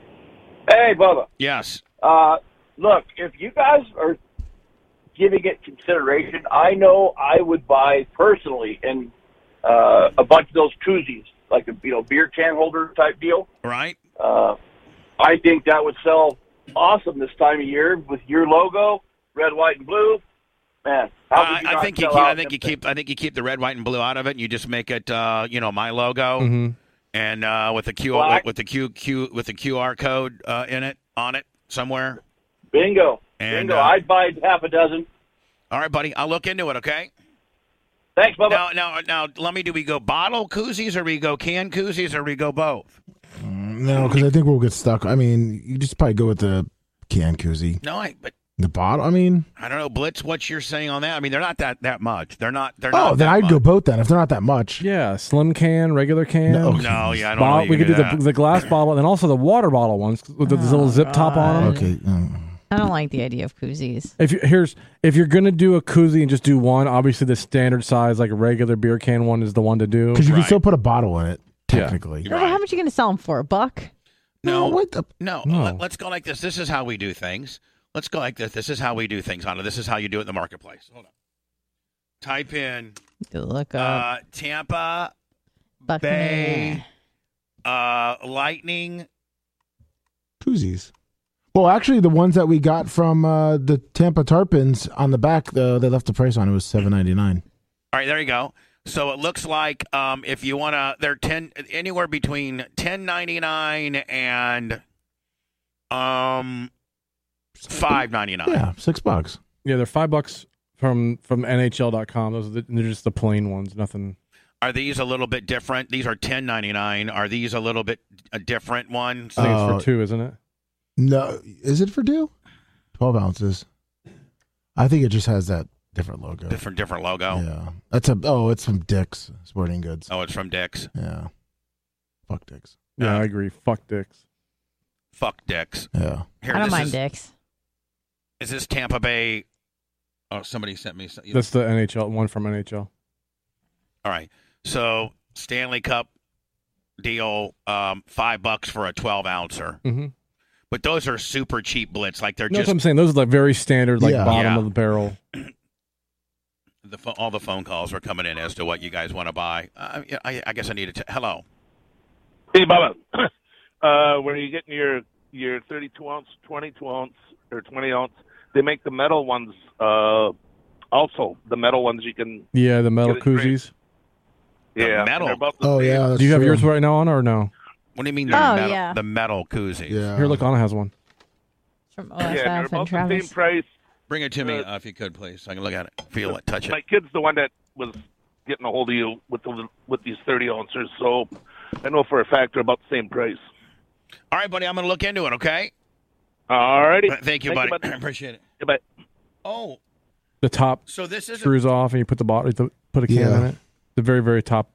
Speaker 5: Hey, Bubba.
Speaker 1: Yes.
Speaker 5: Uh, look, if you guys are giving it consideration, I know I would buy personally and uh, a bunch of those koozies, like a you know beer can holder type deal.
Speaker 1: Right.
Speaker 5: Uh, I think that would sell awesome this time of year with your logo, red, white, and blue. Man, how
Speaker 1: Uh,
Speaker 5: would you
Speaker 1: I
Speaker 5: not
Speaker 1: think you.
Speaker 5: sell
Speaker 1: Keep, I
Speaker 5: out
Speaker 1: think
Speaker 5: them
Speaker 1: you
Speaker 5: things?
Speaker 1: keep. I think you keep the red, white, and blue out of it, and you just make it, uh, you know, my logo,
Speaker 3: Mm-hmm.
Speaker 1: and uh, with the Q
Speaker 5: Black.
Speaker 1: with the Q Q with the Q R code uh, in it on it somewhere.
Speaker 5: Bingo.
Speaker 1: And,
Speaker 5: Bingo.
Speaker 1: uh,
Speaker 5: I'd buy half a dozen.
Speaker 1: All right, buddy. I'll look into it. Okay.
Speaker 5: Thanks, Bubba.
Speaker 1: Now, now, now, let me. Do we go bottle koozies, or we go can koozies, or we go both?
Speaker 4: No, because I think we'll get stuck. I mean, you just probably go with the can koozie.
Speaker 1: No, I. But
Speaker 4: The bottle. I mean,
Speaker 1: I don't know, Blitz. What you're saying on that? I mean, they're not that that much. They're not. They're
Speaker 4: oh,
Speaker 1: not.
Speaker 4: then
Speaker 1: that
Speaker 4: I'd
Speaker 1: much.
Speaker 4: go both. Then if they're not that much.
Speaker 3: Yeah, slim can, regular can.
Speaker 4: No.
Speaker 1: No, yeah, I don't
Speaker 3: Bottle-
Speaker 1: know. You
Speaker 3: we
Speaker 1: can
Speaker 3: could do
Speaker 1: that.
Speaker 3: the, the glass bottle and then also the water bottle ones with the
Speaker 2: Oh,
Speaker 3: little zip top on them.
Speaker 4: Okay. um,
Speaker 2: I don't like the idea of koozies.
Speaker 3: If you, here's if you're gonna do a koozie and just do one, obviously the standard size, like a regular beer can one, is the one to do.
Speaker 4: Because you
Speaker 1: Right.
Speaker 4: can still put a bottle in it,
Speaker 3: Yeah.
Speaker 4: technically.
Speaker 1: You're
Speaker 2: Well,
Speaker 1: right.
Speaker 2: how much are you going to sell them for? A buck?
Speaker 1: No,
Speaker 4: what the?
Speaker 1: no.
Speaker 3: No.
Speaker 1: Let, let's go like this. This is how we do things. Let's go like this. This is how we do things, Honda. This is how you do it in the marketplace. Hold on. Type in
Speaker 2: To look up.
Speaker 1: uh, Tampa
Speaker 2: Buck
Speaker 1: Bay uh, Lightning.
Speaker 4: Koozies. Well, actually, the ones that we got from uh, the Tampa Tarpons on the back, uh, they left the price on it was seven ninety nine.
Speaker 1: All right, there you go. So it looks like um, if you want to, they're ten anywhere between ten ninety nine and um five ninety nine.
Speaker 4: Yeah, six bucks.
Speaker 3: Yeah, they're five bucks from from N H L dot com. Those are the, they're just the plain ones. Nothing.
Speaker 1: Are these a little bit different? These are ten ninety-nine. Are these a little bit a different ones?
Speaker 3: I think
Speaker 4: Uh,
Speaker 3: it's for two, isn't it?
Speaker 4: No, is it for two? Twelve ounces. I think it just has that different logo.
Speaker 1: Different, different logo.
Speaker 4: Yeah, that's a. Oh, it's from Dick's Sporting Goods.
Speaker 1: Oh, it's from Dick's.
Speaker 4: Yeah, fuck Dick's.
Speaker 3: Yeah,
Speaker 1: Uh,
Speaker 3: I agree. Fuck dicks.
Speaker 1: Fuck Dick's.
Speaker 4: Yeah,
Speaker 1: Here,
Speaker 2: I don't
Speaker 1: this
Speaker 2: mind
Speaker 1: is,
Speaker 2: dicks.
Speaker 1: Is this Tampa Bay? Oh, somebody sent me. Some,
Speaker 3: That's the N H L one from N H L.
Speaker 1: All right. So Stanley Cup deal, um, five bucks for a twelve ouncer.
Speaker 3: Mm-hmm.
Speaker 1: But those are super cheap Blitz. Like they're
Speaker 3: No, that's
Speaker 1: just
Speaker 3: what I'm saying. Those are like very standard, like
Speaker 4: Yeah.
Speaker 3: bottom
Speaker 1: Yeah.
Speaker 3: of the barrel.
Speaker 1: the pho- all the phone calls are coming in as to what you guys want to buy. Uh, yeah, I, I guess I need to. T- Hello.
Speaker 6: Hey, Bubba. uh, when are you getting your your thirty-two ounce, twenty-two ounce, or twenty ounce? They make the metal ones. Uh, also, the metal ones you can.
Speaker 3: Yeah, the metal
Speaker 6: Get it straight.
Speaker 3: koozies.
Speaker 1: The
Speaker 6: Yeah,
Speaker 1: metal?
Speaker 6: they're about the
Speaker 4: Oh
Speaker 6: same.
Speaker 4: yeah. That's
Speaker 3: Do you have
Speaker 4: true.
Speaker 3: yours right now on or no?
Speaker 1: What do you mean the
Speaker 2: Oh,
Speaker 1: metal?
Speaker 2: yeah.
Speaker 1: The metal koozies.
Speaker 4: Yeah.
Speaker 3: Here, look, Anna has one.
Speaker 2: From
Speaker 6: Yeah, they're
Speaker 2: O S F and
Speaker 6: about the
Speaker 2: Travis.
Speaker 6: same price.
Speaker 1: Bring it to me
Speaker 6: Uh,
Speaker 1: uh, if you could, please, so I can look at it, feel it, touch
Speaker 6: My
Speaker 1: it.
Speaker 6: kid's the one that was getting a hold of you with the with these thirty ouncers, so I know for a fact they're about the same price.
Speaker 1: All right, buddy. I'm going to look into it. Okay.
Speaker 6: All righty.
Speaker 1: Thank you, buddy. Appreciate it.
Speaker 6: Goodbye.
Speaker 1: Oh,
Speaker 3: The top
Speaker 1: so this is
Speaker 3: screws off, and you put the bottom, put a can
Speaker 4: Yeah.
Speaker 3: in it. The very, very top.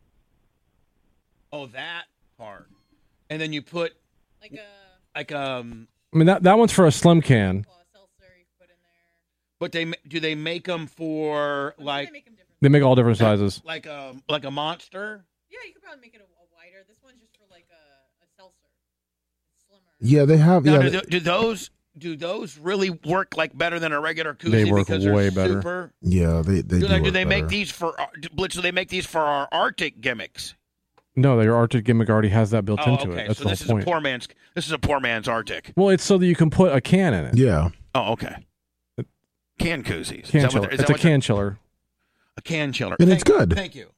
Speaker 1: oh that part, and then you put
Speaker 7: Like a
Speaker 1: like um.
Speaker 3: I mean, that that one's for a slim can.
Speaker 7: well, a seltzer you put in there.
Speaker 1: But they ma- do they make them for
Speaker 7: I'm
Speaker 1: like
Speaker 7: gonna make them different.
Speaker 3: They make all different sizes.
Speaker 1: like a like a monster?
Speaker 7: Yeah, you could probably make it a, a wider. This one's just for like a, a seltzer. It's slimmer.
Speaker 4: Yeah, they have.
Speaker 1: Now,
Speaker 4: Yeah,
Speaker 1: do,
Speaker 4: they-
Speaker 1: th- do those do those really work like better than a regular koozie?
Speaker 3: They work
Speaker 1: because
Speaker 3: way
Speaker 1: they're
Speaker 3: better.
Speaker 1: Super?
Speaker 4: yeah. They they
Speaker 1: Do
Speaker 4: do.
Speaker 1: they, do
Speaker 4: work
Speaker 1: they make
Speaker 4: better.
Speaker 1: these for uh, Blitz? Do they make these for our Arctic gimmicks?
Speaker 3: No, your Arctic gimmick already has that built
Speaker 1: Oh,
Speaker 3: into
Speaker 1: okay.
Speaker 3: it. That's
Speaker 1: So
Speaker 3: the
Speaker 1: this
Speaker 3: whole
Speaker 1: is
Speaker 3: point.
Speaker 1: a poor man's. This is a poor man's Arctic.
Speaker 3: Well, it's so that you can put a can in it.
Speaker 4: Yeah.
Speaker 1: Oh, okay. Can koozies. Is
Speaker 3: Can
Speaker 1: that what
Speaker 3: chiller.
Speaker 1: they're- is
Speaker 3: It's
Speaker 1: that
Speaker 3: a
Speaker 1: what they're-
Speaker 3: can chiller.
Speaker 1: A can chiller.
Speaker 4: And
Speaker 1: Thank
Speaker 4: it's good.
Speaker 1: You. Thank you.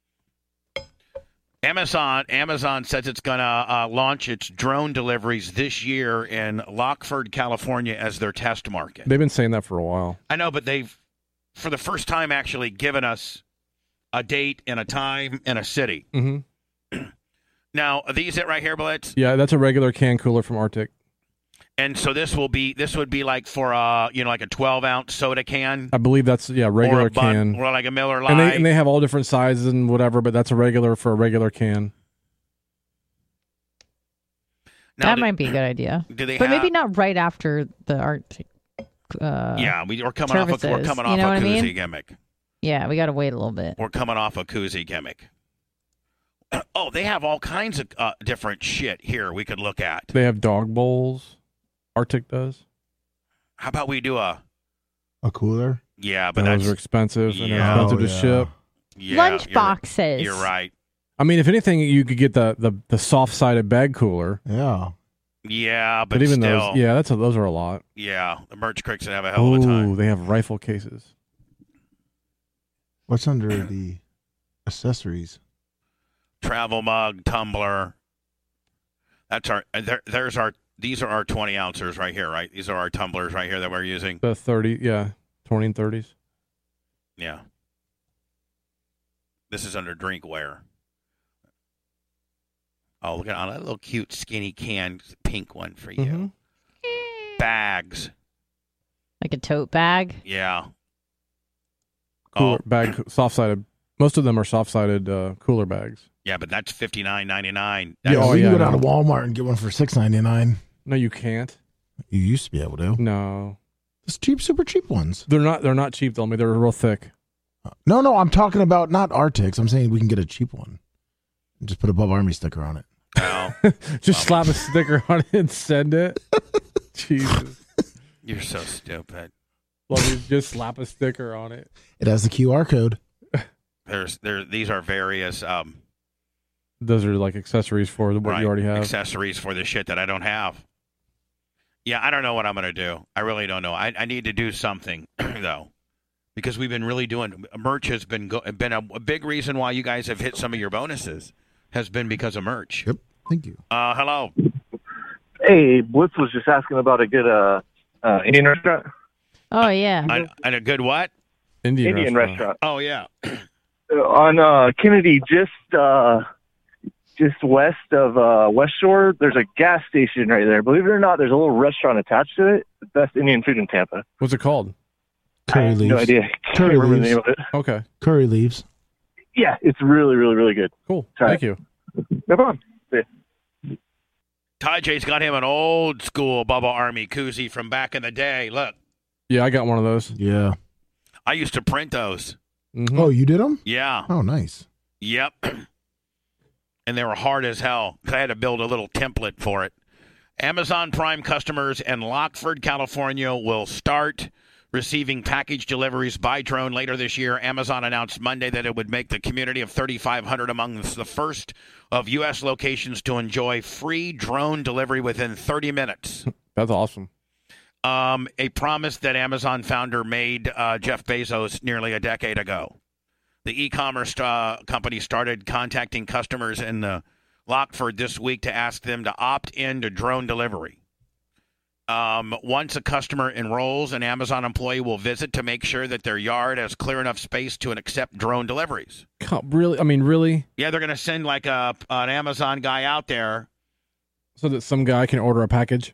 Speaker 1: Amazon Amazon says it's going to uh, launch its drone deliveries this year in Lockford, California, as their test market.
Speaker 3: They've been saying that for a while.
Speaker 1: I know, but they've, for the first time, actually given us a date and a time and a city.
Speaker 3: Mm-hmm.
Speaker 1: Now, are these it right here, Blitz?
Speaker 3: Yeah, that's a regular can cooler from Arctic.
Speaker 1: And so this will be this would be like for uh you know like a twelve ounce soda can
Speaker 3: I believe that's yeah
Speaker 1: or
Speaker 3: regular
Speaker 1: a Bud,
Speaker 3: can.
Speaker 1: or like a Miller Lite.
Speaker 3: And they and they have all different sizes and whatever, but that's a regular for a regular can.
Speaker 1: Now,
Speaker 2: that
Speaker 1: do,
Speaker 2: might be a good idea.
Speaker 1: do they
Speaker 2: But
Speaker 1: have?
Speaker 2: maybe not right after the Arctic. Uh,
Speaker 1: Yeah, we, we're coming off. A, we're
Speaker 2: services,
Speaker 1: coming
Speaker 2: you
Speaker 1: off
Speaker 2: know
Speaker 1: a
Speaker 2: what I
Speaker 1: koozie
Speaker 2: mean?
Speaker 1: gimmick.
Speaker 2: Yeah, we got to wait a little bit.
Speaker 1: We're coming off a koozie gimmick. Oh, they have all kinds of uh, different shit here we could look at.
Speaker 3: They have dog bowls. Arctic does.
Speaker 1: How about we do a?
Speaker 4: A cooler.
Speaker 1: Yeah, but
Speaker 3: Those
Speaker 1: that's
Speaker 3: are expensive and they're
Speaker 1: Yeah.
Speaker 3: expensive
Speaker 4: Oh,
Speaker 3: to
Speaker 4: yeah.
Speaker 3: ship.
Speaker 1: yeah,
Speaker 2: Lunch
Speaker 1: you're-
Speaker 2: boxes.
Speaker 1: You're right.
Speaker 3: I mean, if anything, you could get the the, the soft sided bag cooler.
Speaker 4: Yeah.
Speaker 1: Yeah, but,
Speaker 3: But, even
Speaker 1: still,
Speaker 3: those, yeah, that's a, those are a lot.
Speaker 1: yeah, the merch critics have a hell of a
Speaker 3: Oh,
Speaker 1: time.
Speaker 3: they have rifle cases.
Speaker 4: What's under the accessories?
Speaker 1: Travel mug, tumbler. That's our. uh, There, there's our. These are our twenty ouncers right here, right? These are our tumblers right here that we're using.
Speaker 3: The thirty, yeah, twenty and thirties.
Speaker 1: Yeah. This is under drinkware. Oh, look at on that little cute skinny can, pink one for you.
Speaker 3: Mhm.
Speaker 1: Bags.
Speaker 2: Like a tote bag.
Speaker 1: Yeah.
Speaker 3: Cooler
Speaker 1: Oh,
Speaker 3: bag, soft sided. Most of them are soft sided uh, cooler bags.
Speaker 1: yeah, but that's fifty nine ninety nine.
Speaker 3: Yeah,
Speaker 4: Yeah,
Speaker 3: oh,
Speaker 4: we
Speaker 3: yeah,
Speaker 4: can go
Speaker 3: I
Speaker 4: down to
Speaker 3: know.
Speaker 4: Walmart and get one for six ninety nine.
Speaker 3: No, you can't.
Speaker 4: You used to be able to.
Speaker 3: No,
Speaker 4: It's cheap, super cheap ones.
Speaker 3: they're not. They're not cheap though. I mean, they're real thick.
Speaker 4: No, no, I'm talking about not Arctics. I'm saying we can get a cheap one. Just put a Above Army sticker on it.
Speaker 1: Well,
Speaker 3: Just slap a sticker on it and send it. Jesus,
Speaker 1: you're so stupid.
Speaker 3: love you. Just slap a sticker on it.
Speaker 4: It has the Q R code.
Speaker 1: There's there. These are various um
Speaker 3: Those are like accessories for what
Speaker 1: right,
Speaker 3: you already have.
Speaker 1: accessories for the shit that I don't have. Yeah, I don't know what I'm gonna do. I really don't know. I, I need to do something though, because we've been really doing merch has been go, been a, a big reason why you guys have hit some of your bonuses has been because of merch.
Speaker 4: Yep. Thank you.
Speaker 1: Uh, hello.
Speaker 8: Hey, Blitz was just asking about a good uh, uh, Indian restaurant.
Speaker 2: Oh yeah.
Speaker 1: And, and a good what?
Speaker 3: Indian,
Speaker 8: Indian
Speaker 3: restaurant.
Speaker 8: restaurant.
Speaker 1: Oh yeah.
Speaker 8: on uh, Kennedy, just uh, just west of uh, West Shore, there's a gas station right there. Believe it or not, there's a little restaurant attached to it. The best Indian food in Tampa.
Speaker 3: What's it called?
Speaker 4: Curry
Speaker 8: I have
Speaker 4: leaves.
Speaker 8: no idea. I
Speaker 4: Curry
Speaker 8: can't remember the
Speaker 4: leaves.
Speaker 8: name of it.
Speaker 3: Okay.
Speaker 4: Curry leaves.
Speaker 8: Yeah, it's really, really, really good.
Speaker 3: Cool.
Speaker 8: Try
Speaker 3: Thank
Speaker 8: it.
Speaker 3: you.
Speaker 8: No problem.
Speaker 1: Ty J's got him an old school Bubba Army koozie from back in the day. Look,
Speaker 3: Yeah, I got one of those.
Speaker 4: Yeah.
Speaker 1: I used to print those.
Speaker 3: Mhm.
Speaker 4: Oh, you did them?
Speaker 1: Yeah.
Speaker 4: Oh, nice.
Speaker 1: Yep. And they were hard as hell. I had to build a little template for it. Amazon Prime customers in Lockford, California will start receiving package deliveries by drone later this year. Amazon announced Monday that it would make the community of thirty-five hundred among the first of U S locations to enjoy free drone delivery within thirty minutes.
Speaker 3: That's awesome.
Speaker 1: Um, a promise that Amazon founder made uh, Jeff Bezos nearly a decade ago. The e-commerce uh, company started contacting customers in the Lockford this week to ask them to opt in to drone delivery. Um, once a customer enrolls, an Amazon employee will visit to make sure that their yard has clear enough space to accept drone deliveries.
Speaker 3: God, really? I mean, really?
Speaker 1: Yeah, they're going to send like a an Amazon guy out there.
Speaker 3: So that some guy can order a package?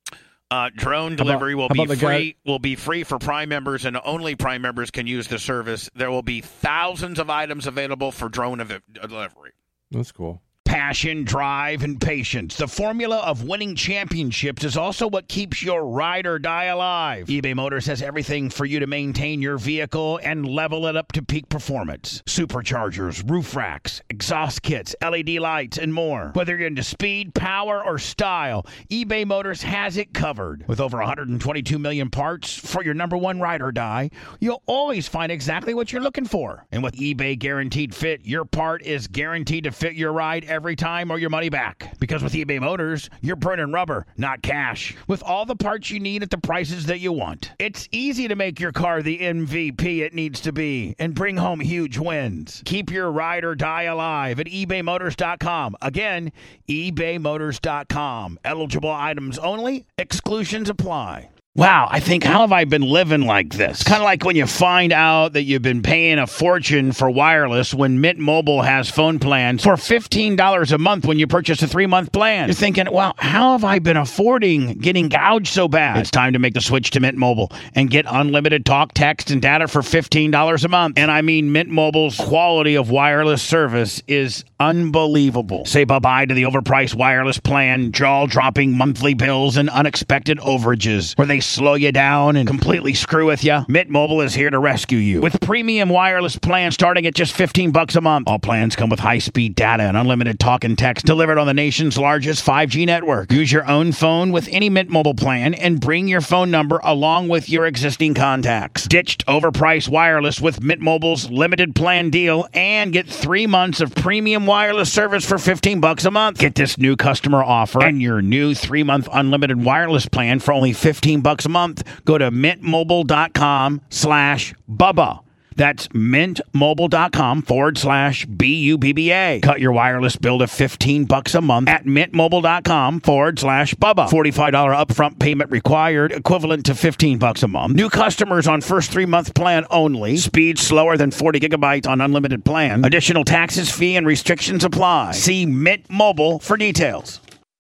Speaker 1: Uh, drone
Speaker 3: about-
Speaker 1: delivery will
Speaker 3: how
Speaker 1: be
Speaker 3: about the guy-
Speaker 1: free. Will be free for Prime members, and only Prime members can use the service. There will be thousands of items available for drone av- delivery.
Speaker 3: That's cool.
Speaker 1: Passion, drive, and patience. The formula of winning championships is also what keeps your ride or die alive. eBay Motors has everything for you to maintain your vehicle and level it up to peak performance. Superchargers, roof racks, exhaust kits, L E D lights, and more. Whether you're into speed, power, or style, eBay Motors has it covered. With over one hundred twenty-two million parts for your number one ride or die, you'll always find exactly what you're looking for. And with eBay Guaranteed Fit, your part is guaranteed to fit your ride every time or your money back. Because with eBay Motors, you're burning rubber, not cash. With all the parts you need at the prices that you want. It's easy to make your car the M V P it needs to be and bring home huge wins. Keep your ride or die alive at ebay motors dot com. Again, ebay motors dot com. Eligible items only. Exclusions apply. Wow, I think, how have I been living like this? Kind of like when you find out that you've been paying a fortune for wireless when Mint Mobile has phone plans for fifteen dollars a month when you purchase a three-month plan. You're thinking, wow, how have I been affording getting gouged so bad? It's time to make the switch to Mint Mobile and get unlimited talk, text, and data for fifteen dollars a month. And I mean, Mint Mobile's quality of wireless service is unbelievable. Say bye-bye to the overpriced wireless plan, jaw-dropping monthly bills, and unexpected overages where they slow you down and completely screw with you. Mint Mobile is here to rescue you with premium wireless plans starting at just fifteen bucks a month. All plans come with high-speed data and unlimited talk and text delivered on the nation's largest five G network. Use your own phone with any Mint Mobile plan and bring your phone number along with your existing contacts. Ditched overpriced wireless with Mint Mobile's limited plan deal and get three months of premium wireless service for fifteen bucks a month. Get this new customer offer and your new three-month unlimited wireless plan for only fifteen bucks a month. Go to mintmobile.com slash Bubba. That's mintmobile.com forward slash B U B B A. Cut your wireless bill to fifteen bucks a month at mintmobile.com forward slash Bubba. forty-five dollars upfront payment required, equivalent to fifteen bucks a month. New customers on first three-month plan only. Speed slower than forty gigabytes on unlimited plan. Additional taxes, fee, and restrictions apply. See Mint Mobile for details.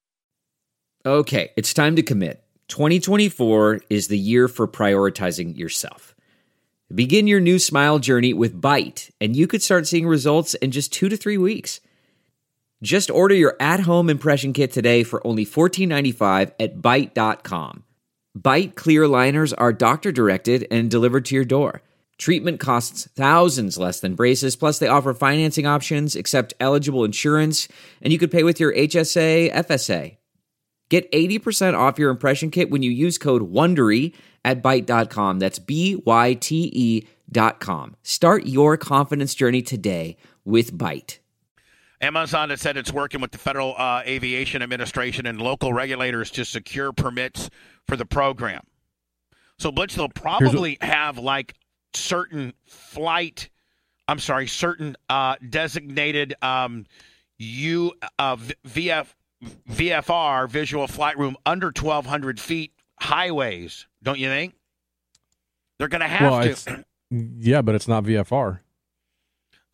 Speaker 9: Okay, it's time to commit. twenty twenty-four is the year for prioritizing yourself. Begin your new smile journey with Byte, and you could start seeing results in just two to three weeks. Just order your at-home impression kit today for only fourteen ninety-five at byte dot com. Byte clear liners are doctor-directed and delivered to your door. Treatment costs thousands less than braces, plus they offer financing options, accept eligible insurance, and you could pay with your H S A, F S A. Get eighty percent off your impression kit when you use code WONDERY at byte dot com. That's B Y T E dot com. Start your confidence journey today with Byte.
Speaker 1: Amazon has said it's working with the Federal uh, Aviation Administration and local regulators to secure permits for the program. So, Blitz, they'll probably have like certain flight, I'm sorry, certain uh, designated um, U, uh, V F V F R, visual flight room, under twelve hundred feet highways, don't you think? They're going to have
Speaker 3: well,
Speaker 1: to.
Speaker 3: It's, yeah, but it's not V F R.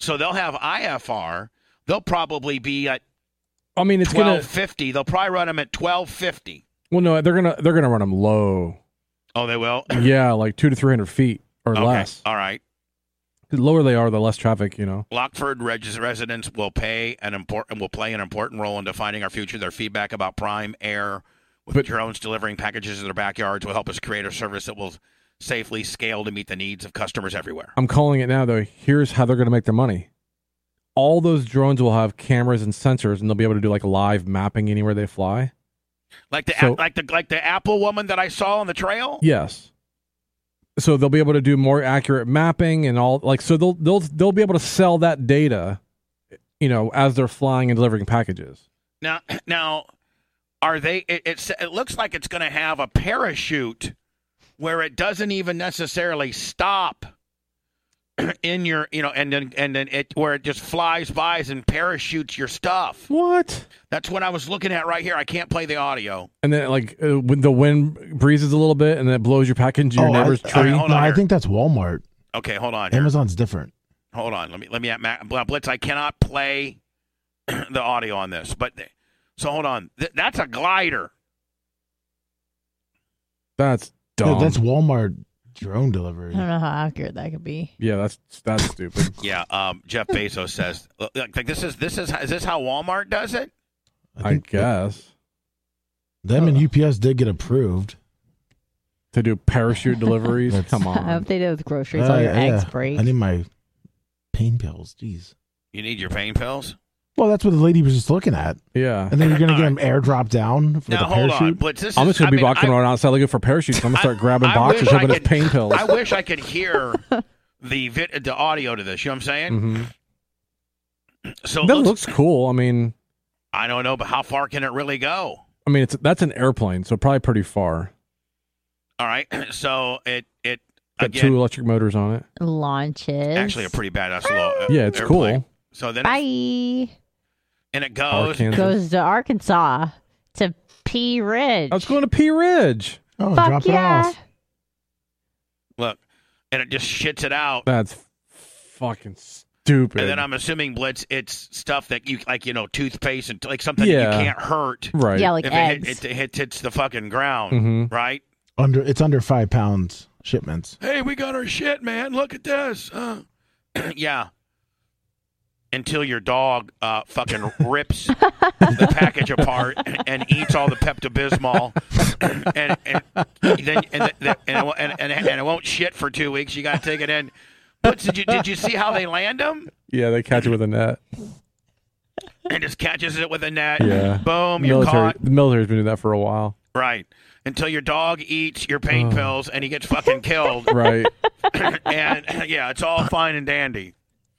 Speaker 1: So they'll have I F R. They'll probably be at
Speaker 3: I mean, it's
Speaker 1: twelve
Speaker 3: gonna.
Speaker 1: fifty. They'll probably run them at twelve fifty.
Speaker 3: Well, no, they're gonna they're gonna run them low.
Speaker 1: Oh, they will.
Speaker 3: Yeah, like two to three hundred feet or
Speaker 1: Okay.
Speaker 3: less.
Speaker 1: All right.
Speaker 3: The lower they are, the less traffic. You know.
Speaker 1: Lockford res- residents will pay an important will play an important role in defining our future. Their feedback about Prime Air with
Speaker 3: But-
Speaker 1: drones delivering packages in their backyards will help us create a service that will safely scale to meet the needs of customers everywhere.
Speaker 3: I'm calling it now, though. Here's how they're going to make their money. All those drones will have cameras and sensors, and they'll be able to do like live mapping anywhere they fly.
Speaker 1: Like the
Speaker 3: So-
Speaker 1: like the like the Apple woman that I saw on the trail.
Speaker 3: Yes. So they'll be able to do more accurate mapping and all. Like, so they'll they'll they'll be able to sell that data, you know, as they're flying and delivering packages.
Speaker 1: Now now, are they? It it's, it looks like it's going to have a parachute where it doesn't even necessarily stop in your, you know, and then and then it where it just flies by and parachutes your stuff.
Speaker 3: What?
Speaker 1: That's what I was looking at right here. I can't play the audio.
Speaker 3: And then like uh, when the wind breezes a little bit, and then it blows your package into your
Speaker 4: Oh,
Speaker 3: neighbor's
Speaker 4: I,
Speaker 3: tree.
Speaker 4: I,
Speaker 1: Hold
Speaker 4: no,
Speaker 1: on
Speaker 4: I
Speaker 1: here.
Speaker 4: think that's Walmart.
Speaker 1: Okay, hold on. Here.
Speaker 4: Amazon's different.
Speaker 1: Hold on. Let me let me at Blitz. I cannot play the audio on this, but so hold on. Th- that's a glider.
Speaker 3: That's
Speaker 4: Yeah,
Speaker 3: dumb.
Speaker 4: that's Walmart drone delivery.
Speaker 2: I don't know how accurate that could be.
Speaker 3: yeah, that's that's stupid.
Speaker 1: Yeah. Um. Jeff Bezos says look, like this is this is is this how Walmart does it?
Speaker 3: I,
Speaker 4: think
Speaker 3: guess
Speaker 4: them and U P S did get approved.
Speaker 3: to do parachute deliveries.
Speaker 4: That's-
Speaker 3: Come
Speaker 2: I hope
Speaker 3: on.
Speaker 2: they do with groceries.
Speaker 4: Uh,
Speaker 2: All your eggs
Speaker 4: yeah.
Speaker 2: break.
Speaker 4: I need my pain pills. Jeez.
Speaker 1: You need your pain pills.
Speaker 4: Well, that's what the lady was just looking at.
Speaker 3: Yeah.
Speaker 4: And then you're gonna get them airdrop down with
Speaker 1: Now
Speaker 4: a
Speaker 1: hold
Speaker 4: parachute.
Speaker 1: on, Blitz. This
Speaker 3: I'm
Speaker 1: is,
Speaker 3: just gonna
Speaker 1: I
Speaker 3: be
Speaker 1: mean,
Speaker 3: walking
Speaker 1: I,
Speaker 3: around outside looking for parachutes. I'm gonna start grabbing
Speaker 1: I
Speaker 3: boxes,
Speaker 1: wish I
Speaker 3: hoping it's
Speaker 1: could-
Speaker 3: pain pills.
Speaker 1: I wish I could hear the vid, the audio to this. You know what I'm saying?
Speaker 3: hmm
Speaker 1: So it
Speaker 3: That
Speaker 1: looks,
Speaker 3: looks cool. I mean,
Speaker 1: I don't know, but how far can it really go?
Speaker 3: I mean, it's that's an airplane, so probably pretty far.
Speaker 1: All right. So it it
Speaker 3: Got
Speaker 1: again
Speaker 3: two electric motors on it.
Speaker 2: Launches.
Speaker 1: actually a pretty badass little uh,
Speaker 3: Yeah, it's
Speaker 1: airplane.
Speaker 3: cool.
Speaker 1: So then
Speaker 2: Bye.
Speaker 1: it, and it goes.
Speaker 3: Arkansas.
Speaker 2: Goes to Arkansas to Pea Ridge.
Speaker 3: I was going to Pea Ridge.
Speaker 4: Oh,
Speaker 2: Fuck
Speaker 4: drop
Speaker 2: yeah.
Speaker 4: it off.
Speaker 1: Look, and it just shits it out.
Speaker 3: That's fucking stupid.
Speaker 1: And then I'm assuming Blitz, it's stuff that you like, you know, toothpaste and like something
Speaker 3: Yeah.
Speaker 1: that you can't hurt.
Speaker 3: right.
Speaker 2: Yeah, like
Speaker 1: if
Speaker 2: eggs.
Speaker 1: it, hit, it, hit, hits the fucking ground,
Speaker 3: Mhm.
Speaker 1: right?
Speaker 4: Under it's under five pounds shipments.
Speaker 1: Hey, we got our shit, man. Look at this. Uh, yeah. Until your dog uh, fucking rips the package apart and eats all the Pepto Bismol, and, and then and, the, and, it, won't- and, and, and it won't shit for two weeks. You got to take it in. But did you did you see how they land them?
Speaker 3: Yeah, they catch it with a net.
Speaker 1: And just catches it with a net.
Speaker 3: Yeah.
Speaker 1: Boom, you're
Speaker 3: military,
Speaker 1: caught.
Speaker 3: The military's been doing that for a while.
Speaker 1: Right. Until your dog eats your pain
Speaker 3: Oh.
Speaker 1: pills and he gets fucking killed.
Speaker 3: Right.
Speaker 1: And yeah, it's all fine and dandy.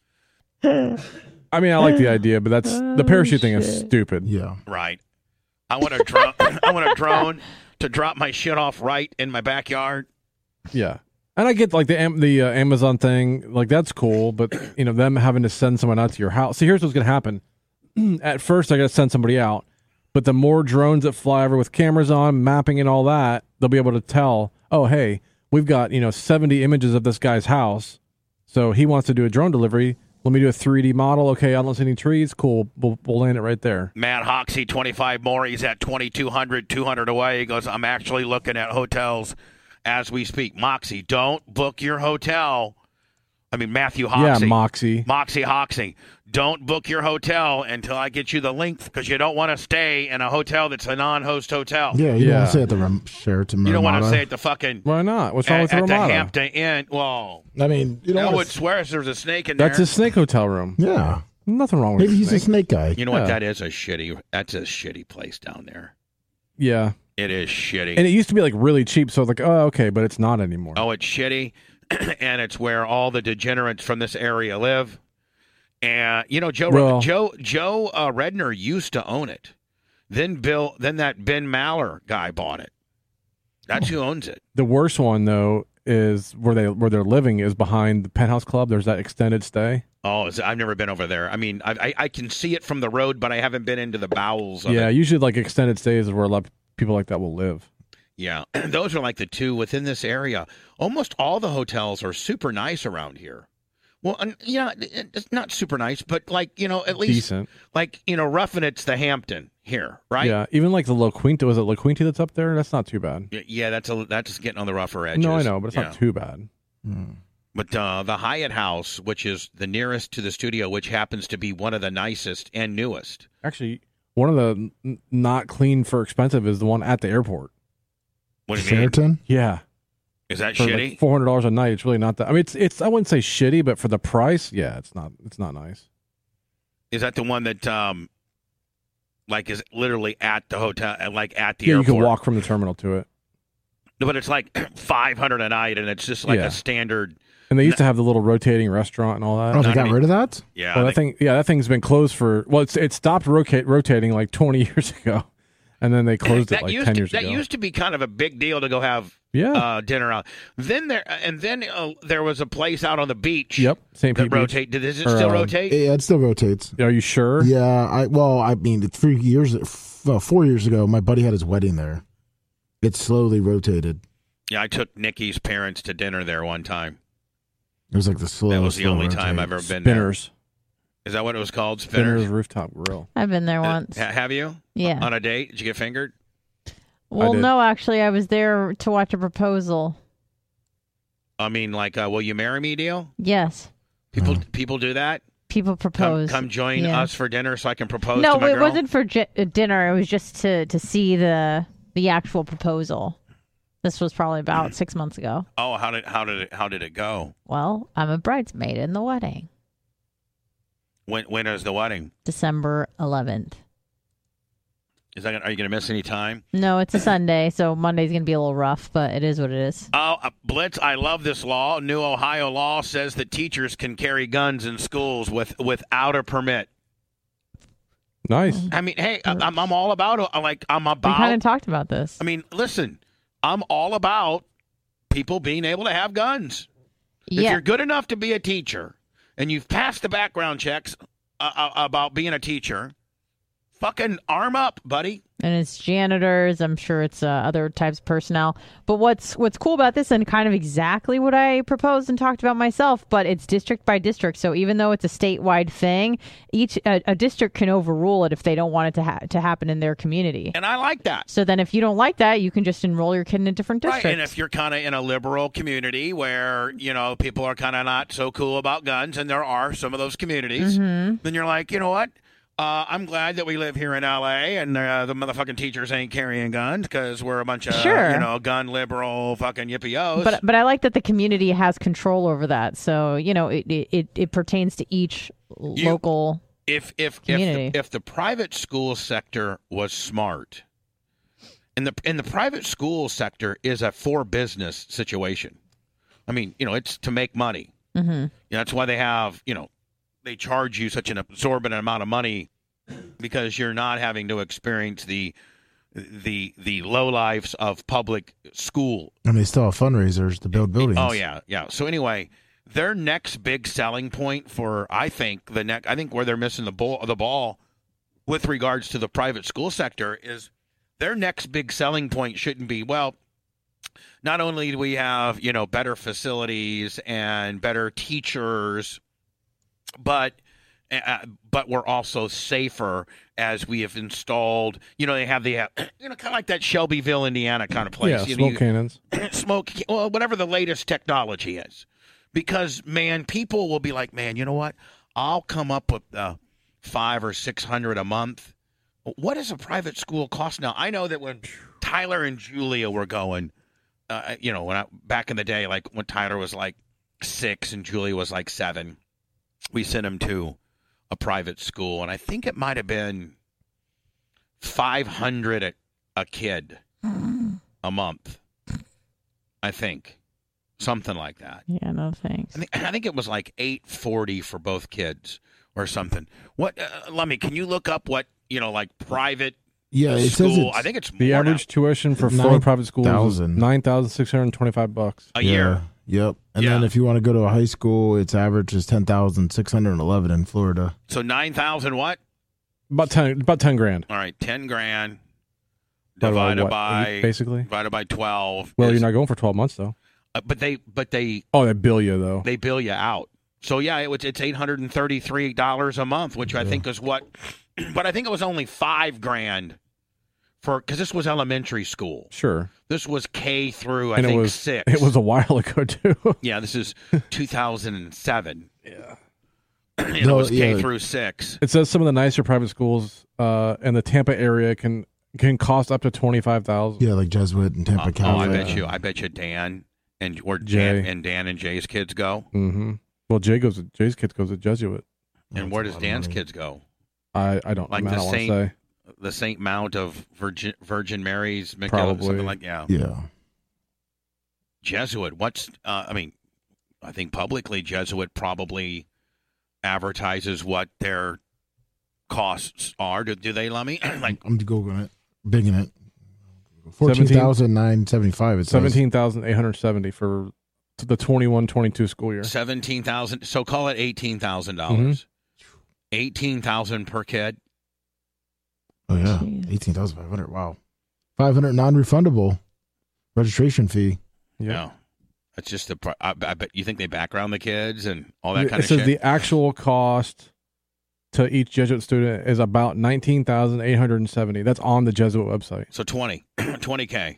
Speaker 3: I mean, I like the idea, but that's the parachute thing is stupid.
Speaker 4: Yeah.
Speaker 1: Right. I want a drone. I want a drone to drop my shit off right in my backyard.
Speaker 3: Yeah. And I get like the Am- the uh, Amazon thing, like that's cool, but you know them having to send someone out to your house. See, here's what's gonna happen. At first, I got to send somebody out, but the more drones that fly over with cameras on, mapping and all that, they'll be able to tell. Oh, hey, we've got you know seventy images of this guy's house, so he wants to do a drone delivery. Let me do a three D model. Okay, I don't see any trees. Cool, we'll, we'll land it right there.
Speaker 1: Matt Hoxie, twenty-five more. He's at twenty-two hundred, two hundred away. He goes, I'm actually looking at hotels as we speak. Moxie, don't book your hotel. I mean, Matthew Hoxie.
Speaker 3: Yeah, Moxie.
Speaker 1: Moxie Hoxie. Don't book your hotel until I get you the link because you don't want to stay in a hotel that's a non-host hotel.
Speaker 4: Yeah, you
Speaker 3: Yeah.
Speaker 4: don't want to say at the Ram- Sheraton.
Speaker 1: You don't want to
Speaker 4: Ramada.
Speaker 1: say at the fucking
Speaker 3: Why not? What's wrong
Speaker 1: at,
Speaker 3: with the
Speaker 1: at the
Speaker 3: Ramada?
Speaker 1: Hampton Inn. Well,
Speaker 4: I mean, you don't
Speaker 1: I
Speaker 4: want
Speaker 1: would
Speaker 4: to.
Speaker 1: swear there's a snake in
Speaker 3: That's
Speaker 1: there.
Speaker 3: a snake hotel room.
Speaker 4: Yeah.
Speaker 3: Nothing wrong with
Speaker 4: Maybe he's
Speaker 3: snake.
Speaker 4: a snake guy.
Speaker 1: You know
Speaker 3: Yeah.
Speaker 1: what? That is a shitty. That's a shitty place down there.
Speaker 3: Yeah.
Speaker 1: It is shitty.
Speaker 3: And it used to be like really cheap, so I was like, oh, okay, but it's not anymore.
Speaker 1: Oh, it's shitty, and it's where all the degenerates from this area live. And you know, Joe
Speaker 3: Well-
Speaker 1: Joe Joe uh, Redner used to own it. Then Bill, then that Ben Maller guy bought it. That's who owns it.
Speaker 3: The worst one though is where they where they're living is behind the Penthouse Club. There's that extended stay.
Speaker 1: Oh, is- I've never been over there. I mean, I, I I can see it from the road, but I haven't been into the bowels of
Speaker 3: Yeah,
Speaker 1: it.
Speaker 3: usually like extended stays is where a lot of people like that will live.
Speaker 1: Yeah, those are like the two within this area. Almost all the hotels are super nice around here. Well, and, you know, it- it's not super nice, but like, you know, at least
Speaker 3: Decent.
Speaker 1: like, you know, roughing it's the Hampton here, right?
Speaker 3: Yeah, even like the La Quinta, was it La Quinta that's up there? That's not too bad.
Speaker 1: Y- Yeah, that's a that's getting on the rougher edges.
Speaker 3: No, I know, but it's
Speaker 1: Yeah.
Speaker 3: not too bad.
Speaker 1: But uh, the Hyatt House, which is the nearest to the studio, which happens to be one of the nicest and newest.
Speaker 3: Actually, one of the n- not clean for expensive is the one at the airport.
Speaker 1: What do you mean?
Speaker 4: Sheraton?
Speaker 3: Yeah,
Speaker 1: Is that
Speaker 3: for
Speaker 1: shitty?
Speaker 3: like four hundred dollars a night. It's really not that. I mean, it's it's. I wouldn't say shitty, but for the price, yeah, it's not. It's not nice.
Speaker 1: Is that the one that, um, like, is literally at the hotel, uh, like at the
Speaker 3: Yeah,
Speaker 1: airport?
Speaker 3: you can walk from the terminal to it.
Speaker 1: But it's like five hundred a night, and it's just like
Speaker 3: Yeah.
Speaker 1: a standard.
Speaker 3: And they used to have the little rotating restaurant and all that.
Speaker 4: Oh, they
Speaker 1: Not
Speaker 4: got
Speaker 1: any-
Speaker 4: rid of that?
Speaker 1: Yeah,
Speaker 3: well,
Speaker 1: they-
Speaker 3: that thing, yeah, that thing's been closed for. Well, it's it stopped rotate, rotating like twenty years ago, and then they closed
Speaker 1: that
Speaker 3: it like
Speaker 1: used
Speaker 3: ten
Speaker 1: to,
Speaker 3: years
Speaker 1: that
Speaker 3: ago.
Speaker 1: used to be kind of a big deal to go have
Speaker 3: yeah.
Speaker 1: uh, dinner out. Then there, and then uh, there was a place out on the beach.
Speaker 3: Yep. Saint
Speaker 1: That
Speaker 3: Pete Beach.
Speaker 1: rotate. Does it
Speaker 3: Or,
Speaker 1: still
Speaker 3: um,
Speaker 1: rotate?
Speaker 4: Yeah, it still rotates.
Speaker 3: Are you sure?
Speaker 4: Yeah, I well, I mean, three years, f- uh, four years ago, my buddy had his wedding there. It slowly rotated.
Speaker 1: Yeah, I took Nikki's parents to dinner there one time.
Speaker 4: It was like the slow.
Speaker 1: That was the
Speaker 4: slow
Speaker 1: only
Speaker 4: rotate.
Speaker 1: time I've ever been there.
Speaker 3: Spinners.
Speaker 1: Is that what it was called?
Speaker 3: Spinners
Speaker 1: Spinners.
Speaker 3: Rooftop Grill.
Speaker 2: I've been there
Speaker 1: Uh,
Speaker 2: once.
Speaker 1: ha- have you?
Speaker 2: Yeah.
Speaker 1: On a date? Did you get fingered?
Speaker 2: Well,
Speaker 3: did.
Speaker 2: no, actually, I was there to watch a proposal.
Speaker 1: I mean, like, uh, will you marry me deal?
Speaker 2: Yes.
Speaker 1: People, people do that.
Speaker 2: People
Speaker 1: Come,
Speaker 2: propose.
Speaker 1: come join
Speaker 2: Yeah.
Speaker 1: us for dinner so I can propose
Speaker 2: No,
Speaker 1: to my
Speaker 2: it
Speaker 1: girl.
Speaker 2: wasn't for j- uh, dinner. It was just to, to see the the actual proposal. This was probably about six months ago.
Speaker 1: Oh, how did how did it how did it go?
Speaker 2: Well, I'm a bridesmaid in the wedding,
Speaker 1: When when is the wedding?
Speaker 2: December eleventh.
Speaker 1: Is that gonna, are you going to miss any time?
Speaker 2: No, it's a Sunday, so Monday's going to be a little rough, but it is what it is.
Speaker 1: Oh, uh, Blitz! I love this law. New Ohio law says that teachers can carry guns in schools with without a permit.
Speaker 3: Nice.
Speaker 1: I mean, hey, I- I'm I'm all about it. Like I'm
Speaker 2: We
Speaker 1: about.
Speaker 2: kind of talked about this.
Speaker 1: I mean, listen, I'm all about people being able to have guns. If
Speaker 2: Yeah.
Speaker 1: you're good enough to be a teacher and you've passed the background checks uh, uh, about being a teacher, fucking arm up, buddy.
Speaker 2: And it's janitors. I'm sure it's uh, other types of personnel. But what's what's cool about this, and kind of exactly what I proposed and talked about myself, but it's district by district. So even though it's a statewide thing, each a, a district can overrule it if they don't want it to ha- to happen in their community.
Speaker 1: And I like that.
Speaker 2: So then, if you don't like that, you can just enroll your kid in a different district.
Speaker 1: Right, and if you're kind of in a liberal community where, you know, people are kind of not so cool about guns, and there are some of those communities,
Speaker 2: Mm-hmm.
Speaker 1: then you're like, you know what? Uh, I'm glad that we live here in L A and uh, the motherfucking teachers ain't carrying guns because we're a bunch of,
Speaker 2: Sure.
Speaker 1: you know, gun liberal fucking yippee-yos.
Speaker 2: But but I like that the community has control over that. So you know, it it, it pertains to each local.
Speaker 1: if if if
Speaker 2: community.
Speaker 1: the, if the private school sector was smart, and the in the private school sector is a for business situation. I mean, you know, it's to make money.
Speaker 2: Mm-hmm.
Speaker 1: You know, that's why they have, you know, they charge you such an absorbent amount of money because you're not having to experience the the the low lives of public school.
Speaker 4: And they still have fundraisers to build buildings.
Speaker 1: Oh yeah, yeah. So anyway, their next big selling point for I think the next I think where they're missing the ball the ball with regards to the private school sector is their next big selling point shouldn't be, well, not only do we have, you know, better facilities and better teachers, but uh, but we're also safer as we have installed, you know, they have the, you know, kind of like that Shelbyville, Indiana kind of place.
Speaker 3: Yeah,
Speaker 1: you
Speaker 3: smoke
Speaker 1: know, you-
Speaker 3: cannons.
Speaker 1: smoke, well, whatever the latest technology is. Because, man, people will be like, man, you know what? I'll come up with uh, five or six hundred a month. What does a private school cost now? I know that when Tyler and Julia were going, uh, you know, when I, back in the day, like when Tyler was like six and Julia was like seven, we sent him to a private school, and I think it might have been five hundred a, a kid a month. I think something like that.
Speaker 2: Yeah, no thanks.
Speaker 1: I think, I think it was like eight forty for both kids or something. What, uh, Lummy? Can you look up what you know, like private?
Speaker 4: Yeah, it
Speaker 1: school?
Speaker 4: says it's
Speaker 1: I think it's
Speaker 3: The
Speaker 1: more
Speaker 3: average
Speaker 1: now.
Speaker 3: tuition for
Speaker 4: Nine
Speaker 3: Florida private schools is
Speaker 4: thousand.
Speaker 3: nine thousand six hundred twenty-five bucks.
Speaker 1: a
Speaker 4: yeah,
Speaker 1: year.
Speaker 4: Yep. And
Speaker 1: Yeah.
Speaker 4: then if you want to go to a high school, its average is ten thousand six hundred eleven in Florida.
Speaker 1: So nine thousand what?
Speaker 3: About ten, about ten grand.
Speaker 1: All right, ten grand
Speaker 3: Divided
Speaker 1: divided
Speaker 3: what,
Speaker 1: by
Speaker 3: eight, basically.
Speaker 1: divided by twelve.
Speaker 3: Well,
Speaker 1: is-
Speaker 3: you're not going for twelve months though.
Speaker 1: uh, but they but they
Speaker 3: Oh, they bill you though.
Speaker 1: they bill you out. So yeah, it was, it's eight hundred and thirty-three dollars a month, which I think is what. But I think it was only five grand for because this was elementary school.
Speaker 3: Sure.
Speaker 1: This was K through I
Speaker 3: and
Speaker 1: think
Speaker 3: it was,
Speaker 1: six.
Speaker 3: It was a while ago too.
Speaker 1: Yeah, this is two thousand seven.
Speaker 3: Yeah.
Speaker 1: And it
Speaker 4: No,
Speaker 1: was K
Speaker 4: yeah.
Speaker 1: through six.
Speaker 3: It says some of the nicer private schools uh, in the Tampa area can can cost up to twenty five thousand.
Speaker 4: Yeah, like Jesuit and Tampa
Speaker 1: Oh, oh,
Speaker 4: County.
Speaker 1: I bet you. I bet you Dan and or
Speaker 3: Jay.
Speaker 1: Dan and Dan and Jay's kids go.
Speaker 3: Mm-hmm. Well, Jay goes. To, Jay's kids goes to Jesuit.
Speaker 1: And where does Dan's kids go?
Speaker 3: I I don't.
Speaker 1: Like
Speaker 3: I
Speaker 1: the
Speaker 3: don't want to
Speaker 1: Saint,
Speaker 3: say.
Speaker 1: the Saint Mount of Virgin Virgin Mary's, McGill,
Speaker 3: Probably.
Speaker 1: something like yeah.
Speaker 4: Yeah.
Speaker 1: Jesuit. What's uh, I mean, I think publicly Jesuit probably advertises what their costs are. Do, do they, Lummy? Like
Speaker 4: I'm googling it, bigging it. Fourteen thousand nine seventy five. It says
Speaker 3: Seventeen thousand eight hundred seventy for the twenty-one twenty-two school year.
Speaker 1: seventeen thousand. So call it eighteen thousand
Speaker 3: Mm-hmm.
Speaker 1: dollars. Eighteen thousand per kid.
Speaker 4: Oh yeah, eighteen thousand five hundred. Wow, five hundred non-refundable registration fee.
Speaker 3: Yeah.
Speaker 1: No, that's just the. pri- I, I bet you think they background the kids and all that
Speaker 3: It
Speaker 1: kind of
Speaker 3: says
Speaker 1: shit.
Speaker 3: the actual cost to each Jesuit student is about nineteen thousand eight hundred and seventy. That's on the Jesuit website.
Speaker 1: So twenty, twenty K.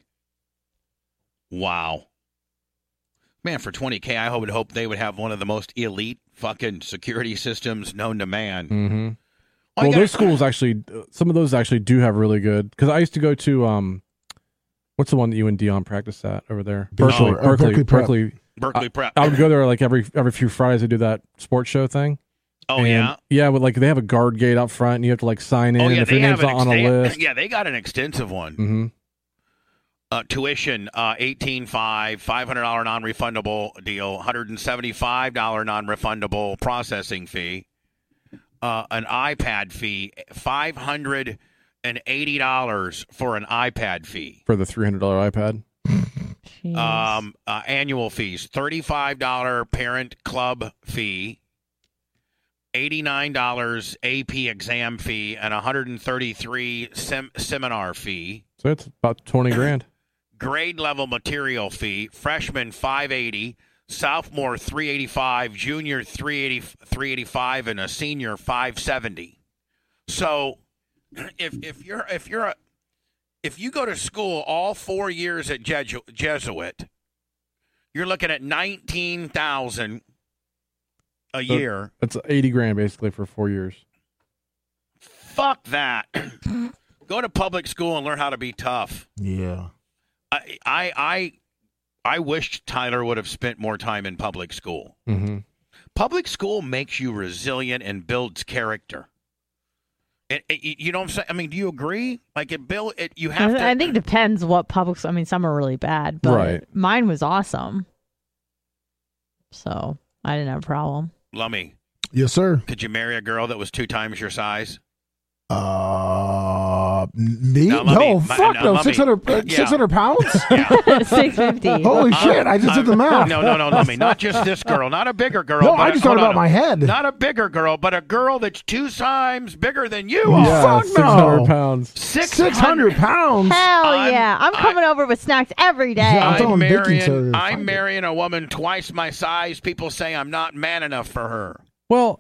Speaker 1: Wow. Man, for twenty K, I would hope they would have one of the most elite fucking security systems known to man.
Speaker 3: Mm-hmm.
Speaker 1: I
Speaker 3: Well,
Speaker 1: gotta-
Speaker 3: those schools actually, some of those actually do have really good. Because I used to go to, um, what's the one that you and Dion practiced at over there? Berkeley,
Speaker 4: Bayshore. Oh,
Speaker 3: Berkeley,
Speaker 4: Berkeley Prep.
Speaker 3: Berkeley.
Speaker 1: Berkeley Prep.
Speaker 3: I would go there like every every few Fridays to do that sports show thing.
Speaker 1: Oh,
Speaker 3: And,
Speaker 1: yeah?
Speaker 3: yeah. But like they have a guard gate out front, and you have to like sign in.
Speaker 1: Oh,
Speaker 3: and
Speaker 1: yeah,
Speaker 3: if
Speaker 1: they
Speaker 3: your
Speaker 1: have
Speaker 3: name's
Speaker 1: an
Speaker 3: not on
Speaker 1: ex-
Speaker 3: a
Speaker 1: they-
Speaker 3: list,
Speaker 1: Yeah, they got an extensive one.
Speaker 3: mm-hmm.
Speaker 1: Uh, tuition, uh, eighteen five, five hundred dollars non-refundable deal, one hundred seventy-five dollars non-refundable processing fee, uh, an iPad fee, five hundred eighty dollars for an iPad fee.
Speaker 3: for the three hundred dollar iPad.
Speaker 1: Um, uh, annual fees, thirty-five dollars parent club fee, eighty-nine dollars A P exam fee, and one hundred thirty-three dollars sem- seminar fee.
Speaker 3: So it's about twenty grand.
Speaker 1: Grade level material fee, freshman five eighty, sophomore three eighty-five, junior three eighty, three eighty-five, and a senior five seventy. So if if you're if you're a if you go to school all four years at Jesu- Jesuit, you're looking at nineteen thousand a
Speaker 3: So
Speaker 1: year.
Speaker 3: That's eighty grand basically for four years.
Speaker 1: Fuck that. Go to public school and learn how to be tough.
Speaker 4: Yeah.
Speaker 1: I I I, I wish Tyler would have spent more time in public school.
Speaker 3: Mm-hmm.
Speaker 1: Public school makes you resilient and builds character. It, it, you know what I'm saying? I mean, do you agree? Like it build it, you have to.
Speaker 2: I think it depends what public. I mean, some are really bad, but
Speaker 3: Right.
Speaker 2: mine was awesome. So I didn't have a problem.
Speaker 1: Lummy,
Speaker 4: Yes, sir.
Speaker 1: could you marry a girl that was two times your size?
Speaker 4: Uh, me?
Speaker 1: Now, let me-
Speaker 4: no,
Speaker 1: my-
Speaker 4: fuck
Speaker 1: now,
Speaker 4: no.
Speaker 1: let me-
Speaker 4: six hundred, uh,
Speaker 1: yeah.
Speaker 4: six hundred pounds?
Speaker 2: six fifty.
Speaker 4: Holy shit, I just did the math.
Speaker 1: No, no, no, Lummy, not just this girl, not a bigger girl.
Speaker 4: No,
Speaker 1: but
Speaker 4: I
Speaker 1: a-
Speaker 4: just
Speaker 1: hold
Speaker 4: thought about
Speaker 1: on.
Speaker 4: my head.
Speaker 1: Not a bigger girl, but a girl that's two times bigger than you are.
Speaker 3: Yeah,
Speaker 4: fuck
Speaker 3: six hundred
Speaker 4: no.
Speaker 3: pounds.
Speaker 1: Six
Speaker 4: six hundred pounds?
Speaker 2: Hell
Speaker 1: I'm-
Speaker 2: yeah! I'm
Speaker 1: I-
Speaker 2: coming over with snacks every day.
Speaker 4: Yeah, I'm
Speaker 1: I'm
Speaker 4: throwing baking
Speaker 1: marrying,
Speaker 4: soda to
Speaker 1: I'm
Speaker 4: find it.
Speaker 1: marrying a woman twice my size. People say I'm not man enough for her.
Speaker 3: Well,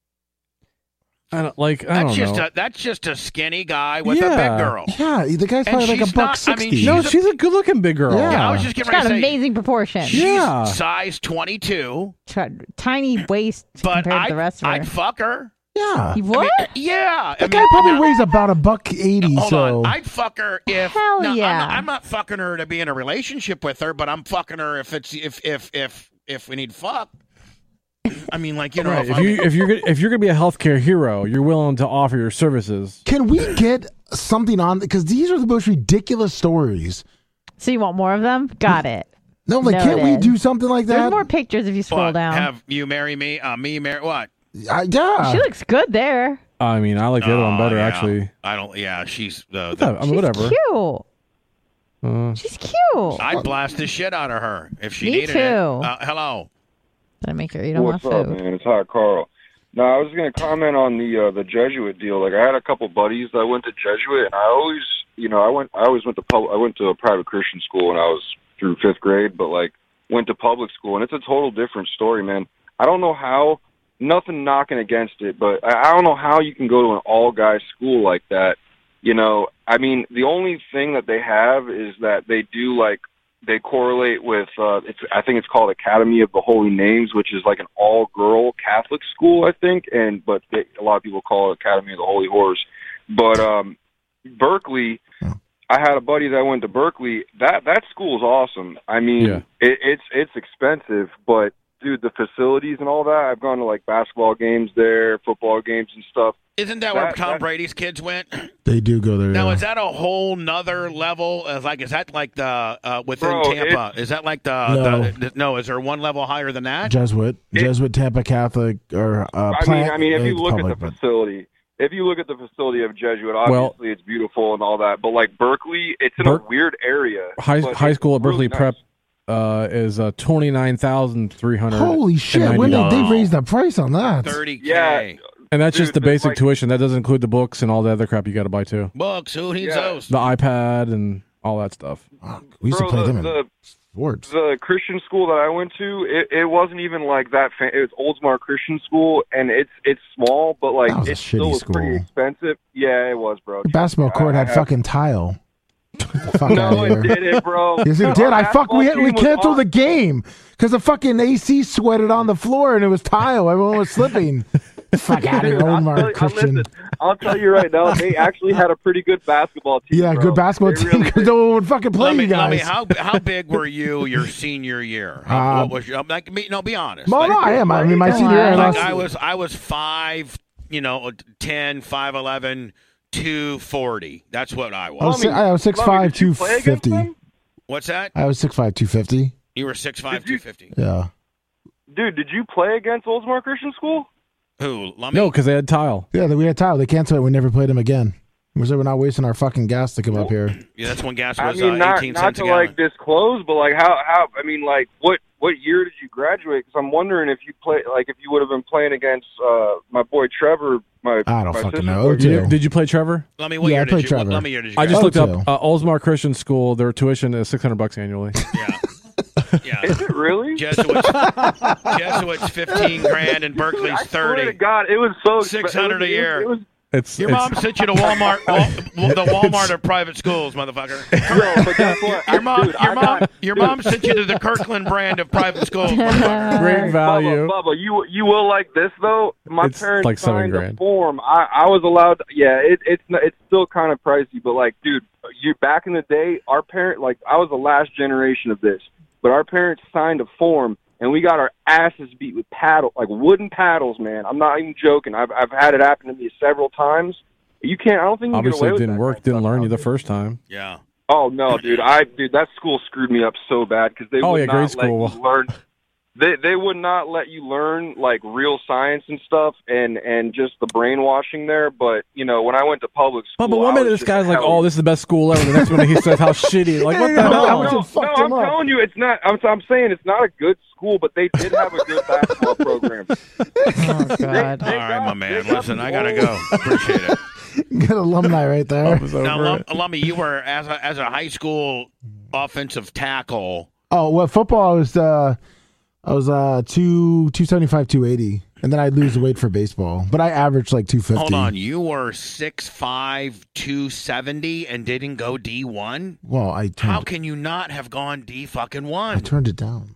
Speaker 3: I don't like. I
Speaker 1: That's
Speaker 3: don't
Speaker 1: just
Speaker 3: know.
Speaker 1: a that's just a skinny guy with a
Speaker 3: Yeah.
Speaker 1: big girl.
Speaker 4: Yeah, the guy's
Speaker 1: And
Speaker 4: probably like a
Speaker 1: she's
Speaker 4: buck
Speaker 1: not- I mean,
Speaker 4: sixty.
Speaker 3: no,
Speaker 1: she's a-
Speaker 3: she's a good-looking big girl.
Speaker 4: Yeah.
Speaker 1: Yeah, I was just
Speaker 2: She's
Speaker 1: getting
Speaker 2: got
Speaker 1: ready to say
Speaker 2: amazing proportions.
Speaker 1: she's
Speaker 3: Yeah.
Speaker 1: size twenty-two,
Speaker 2: Tr- Tiny waist
Speaker 1: but
Speaker 2: compared
Speaker 1: I
Speaker 2: to the rest of her.
Speaker 1: I'd fuck her.
Speaker 4: yeah.
Speaker 2: You what?
Speaker 1: Yeah,
Speaker 4: That
Speaker 1: I
Speaker 4: guy
Speaker 1: mean,
Speaker 4: probably
Speaker 1: now-
Speaker 4: weighs about a buck eighty,
Speaker 1: Hold
Speaker 4: so
Speaker 1: on, I'd fuck her if.
Speaker 2: Hell
Speaker 1: no, I'm
Speaker 2: yeah.
Speaker 1: not, I'm not fucking her to be in a relationship with her, but I'm fucking her if it's if if if if we need fuck. I mean, like you know,
Speaker 3: Right.
Speaker 1: if,
Speaker 3: If
Speaker 1: I'm-
Speaker 3: you if you're gonna- if you're gonna be a healthcare hero, you're willing to offer your services.
Speaker 4: can we get something on? Because these are the most ridiculous stories.
Speaker 2: So you want more of them? Got it.
Speaker 4: No, like, can't we
Speaker 2: Noted.
Speaker 4: do something like
Speaker 2: There's
Speaker 4: that?
Speaker 2: more pictures if you scroll
Speaker 1: what,
Speaker 2: down.
Speaker 1: have you marry me? Uh, me marry what?
Speaker 4: Uh, yeah.
Speaker 2: She looks good there.
Speaker 3: I mean, I like the other one
Speaker 1: Oh,
Speaker 3: better,
Speaker 1: yeah.
Speaker 3: actually.
Speaker 1: I don't. Yeah, she's the.
Speaker 3: Yeah,
Speaker 1: the
Speaker 3: I mean,
Speaker 2: She's
Speaker 3: whatever.
Speaker 2: cute.
Speaker 3: Uh,
Speaker 2: She's cute.
Speaker 1: I'd blast the shit out of her if she
Speaker 2: Me
Speaker 1: needed
Speaker 2: too.
Speaker 1: it. Uh, hello.
Speaker 2: Did I make her eat all my
Speaker 10: What's up,
Speaker 2: food?
Speaker 10: man? It's Hot Carl. No, I was going to comment on the uh, the Jesuit deal. Like, I had a couple buddies that went to Jesuit, and I always, you know, I went, I always went to pub, I went to a private Christian school when I was through fifth grade, but like went to public school, and it's a total different story, man. I don't know how. Nothing knocking against it, but I, I don't know how you can go to an all-guys school like that. You know, I mean, the only thing that they have is that they do like they correlate with. Uh, it's I think it's called Academy of the Holy Names, which is like an all-girl Catholic school, I think. And but they, a lot of people call it Academy of the Holy Horse. But um, Berkeley, I had a buddy that went to Berkeley. That that school is awesome. I mean,
Speaker 3: Yeah.
Speaker 10: it, it's it's expensive, but dude, the facilities and all that. I've gone to like basketball games there, football games and stuff.
Speaker 1: Isn't that, where
Speaker 10: That-
Speaker 1: Tom
Speaker 10: that-
Speaker 1: Brady's kids went?
Speaker 4: They do go there.
Speaker 1: Now,
Speaker 4: yeah.
Speaker 1: is that a whole nother level? Of like, is that like the uh, within
Speaker 10: Bro,
Speaker 1: Tampa? Is that like the
Speaker 4: No.
Speaker 1: the, the no? Is there one level higher than that?
Speaker 4: Jesuit, Jesuit, Tampa Catholic, or uh,
Speaker 10: I
Speaker 4: plant,
Speaker 10: mean, I mean, if
Speaker 4: uh,
Speaker 10: you look
Speaker 4: public,
Speaker 10: at the
Speaker 4: but-
Speaker 10: facility, if you look at the facility of Jesuit, obviously it's beautiful and all that. But like Berkeley, it's in
Speaker 3: Ber-
Speaker 10: a weird area.
Speaker 3: High
Speaker 10: but
Speaker 3: high
Speaker 10: it's
Speaker 3: school at Berkeley
Speaker 10: really nice.
Speaker 3: Prep uh, is uh, twenty nine thousand three hundred.
Speaker 4: Holy shit! When did they raise the price on that?
Speaker 1: Thirty
Speaker 10: Yeah,
Speaker 1: k
Speaker 3: And that's
Speaker 10: Dude,
Speaker 3: just the
Speaker 10: it's
Speaker 3: basic
Speaker 10: like-
Speaker 3: tuition. That doesn't include the books and all the other crap you got to buy too.
Speaker 1: books. Who needs
Speaker 10: Yeah.
Speaker 1: those?
Speaker 3: The iPad and all that stuff.
Speaker 4: Fuck, we used
Speaker 10: Bro,
Speaker 4: to play
Speaker 10: the,
Speaker 4: them in
Speaker 10: the,
Speaker 4: sports.
Speaker 10: the Christian school that I went to, it, it wasn't even like that. Fa- it was Oldsmar Christian School, and it's it's small, but like
Speaker 4: That was a
Speaker 10: it still
Speaker 4: shitty
Speaker 10: was pretty
Speaker 4: school.
Speaker 10: expensive. Yeah, it was, bro.
Speaker 4: The basketball court
Speaker 10: I- I
Speaker 4: had
Speaker 10: have-
Speaker 4: fucking tile. Get the fuck out
Speaker 10: No,
Speaker 4: of
Speaker 10: it
Speaker 4: here.
Speaker 10: didn't, bro.
Speaker 4: Yes, it did.
Speaker 10: Our
Speaker 4: I fuck. We
Speaker 10: basketball
Speaker 4: had, we
Speaker 10: team was
Speaker 4: canceled
Speaker 10: on-
Speaker 4: the game because the fucking A C sweated on the floor and it was tile. Everyone was slipping. Fuck out of here,
Speaker 10: Dude, I'll,
Speaker 4: Omar
Speaker 10: tell you, I'll,
Speaker 4: Christian.
Speaker 10: listen, I'll tell you right now, they actually had a pretty good basketball team.
Speaker 4: Yeah,
Speaker 10: bro.
Speaker 4: good basketball
Speaker 10: They
Speaker 4: team
Speaker 10: really
Speaker 4: because
Speaker 10: did.
Speaker 4: no one would fucking play
Speaker 1: Let me,
Speaker 4: you
Speaker 1: let me,
Speaker 4: guys.
Speaker 1: how how big were you your senior year? How,
Speaker 4: Uh,
Speaker 1: what was your, like? Be, no, be honest.
Speaker 4: No,
Speaker 1: Like,
Speaker 4: no, I am. I mean, my
Speaker 2: Come
Speaker 4: senior year, I
Speaker 2: on.
Speaker 1: like
Speaker 4: lost.
Speaker 1: I was, I was five, you know, ten, five, eleven, two forty. That's what I was.
Speaker 4: I was, si- I was six
Speaker 10: Lummy,
Speaker 4: five,
Speaker 10: did you
Speaker 4: two
Speaker 10: play against
Speaker 4: fifty.
Speaker 10: them?
Speaker 1: What's that?
Speaker 4: I was six five, two fifty.
Speaker 1: You were six five,
Speaker 10: Did you-
Speaker 1: two fifty.
Speaker 4: Yeah.
Speaker 10: Dude, did you play against Oldsmar Christian School?
Speaker 1: Who? Lummy?
Speaker 3: No, because they had tile.
Speaker 4: Yeah, we had tile. They canceled it. We never played them again. We said we're not wasting our fucking gas to come up here.
Speaker 1: Yeah, that's when gas
Speaker 10: I
Speaker 1: was
Speaker 10: mean,
Speaker 1: uh,
Speaker 10: not
Speaker 1: eighteen
Speaker 10: not
Speaker 1: cents
Speaker 10: to
Speaker 1: a gallon.
Speaker 10: like disclose, but like how how I mean, like what what year did you graduate? Because I'm wondering if you play like if you would have been playing against uh, my boy Trevor. My
Speaker 4: I don't
Speaker 10: my
Speaker 4: fucking
Speaker 10: sister's
Speaker 4: know.
Speaker 10: boy.
Speaker 4: Oh, two.
Speaker 3: You- did you play Trevor?
Speaker 1: Let me. What
Speaker 4: Yeah, I
Speaker 1: year
Speaker 4: played
Speaker 1: did you?
Speaker 4: Trevor.
Speaker 1: Let me. Year did you?
Speaker 3: I just
Speaker 1: graduate?
Speaker 3: looked
Speaker 4: Oh,
Speaker 3: up uh, Oldsmar Christian School. Their tuition is six hundred bucks annually.
Speaker 1: Yeah. Yeah.
Speaker 10: Is it really?
Speaker 1: Jesuits, Jesuits, fifteen grand, and Berkeley's
Speaker 10: I swear to
Speaker 1: thirty.
Speaker 10: God, it was so
Speaker 1: six
Speaker 10: expen-
Speaker 1: hundred a
Speaker 10: it was-
Speaker 1: year.
Speaker 10: It was,
Speaker 3: It's
Speaker 1: Your
Speaker 3: it's,
Speaker 1: mom sent you to Walmart, Wal, the Walmart of private schools, motherfucker.
Speaker 10: Bro, but guess what?
Speaker 1: Your mom,
Speaker 10: Dude,
Speaker 1: your
Speaker 10: I
Speaker 1: mom,
Speaker 10: got-
Speaker 1: your mom sent you to the Kirkland brand of private schools, motherfucker.
Speaker 3: great value.
Speaker 10: Bubba, Bubba, you you will like this though. My
Speaker 3: It's
Speaker 10: parents
Speaker 3: like seven
Speaker 10: signed a
Speaker 3: grand.
Speaker 10: form. I, I was allowed. Yeah, it, it's n- it's still kind of pricey, but like, dude, you back in the day, our parent like I was the last generation of this, but our parents signed a form and we got our asses beat with paddle like wooden paddles, man. I'm not even joking. I've I've had it happen to me several times. You can't. I don't think you can get
Speaker 3: Obviously,
Speaker 10: away
Speaker 3: it
Speaker 10: with
Speaker 3: didn't
Speaker 10: that
Speaker 3: work.
Speaker 10: kind of
Speaker 3: Didn't
Speaker 10: stuff
Speaker 3: learn you the
Speaker 10: nowadays.
Speaker 3: first time.
Speaker 1: Yeah.
Speaker 10: Oh no, dude! I dude, that school screwed me up so bad because they
Speaker 3: Oh,
Speaker 10: would
Speaker 3: yeah,
Speaker 10: not
Speaker 3: grade
Speaker 10: let
Speaker 3: school.
Speaker 10: you learn. They they would not let you learn like real science and stuff, and and just the brainwashing there. But you know, when I went to public school,
Speaker 3: But, but one
Speaker 10: I
Speaker 3: minute
Speaker 10: was
Speaker 3: this
Speaker 10: just
Speaker 3: guy's like,
Speaker 10: hell-
Speaker 3: "Oh, this is the best school ever." The next minute he says how shitty. Like, what the
Speaker 4: Yeah,
Speaker 10: No,
Speaker 4: that
Speaker 3: hell?
Speaker 4: was
Speaker 10: no,
Speaker 4: what fucked
Speaker 10: no,
Speaker 4: him
Speaker 10: I'm
Speaker 4: up.
Speaker 10: telling you, it's not. I'm, I'm saying it's not a good school, but they did have a good basketball program.
Speaker 2: Oh God.
Speaker 1: All right, my man. Listen, I gotta go. Appreciate it.
Speaker 4: Good alumni right there.
Speaker 1: Now, Lum, Lummy, you were as a, as a high school offensive tackle.
Speaker 4: Oh, well, football I was uh, I was uh two two seventy five, two eighty, and then I'd lose the weight for baseball. But I averaged like two fifty.
Speaker 1: Hold on, you were six five, two seventy, and didn't go D one.
Speaker 4: Well, I turned
Speaker 1: How can you not have gone D fucking
Speaker 4: I
Speaker 1: one?
Speaker 4: turned it down.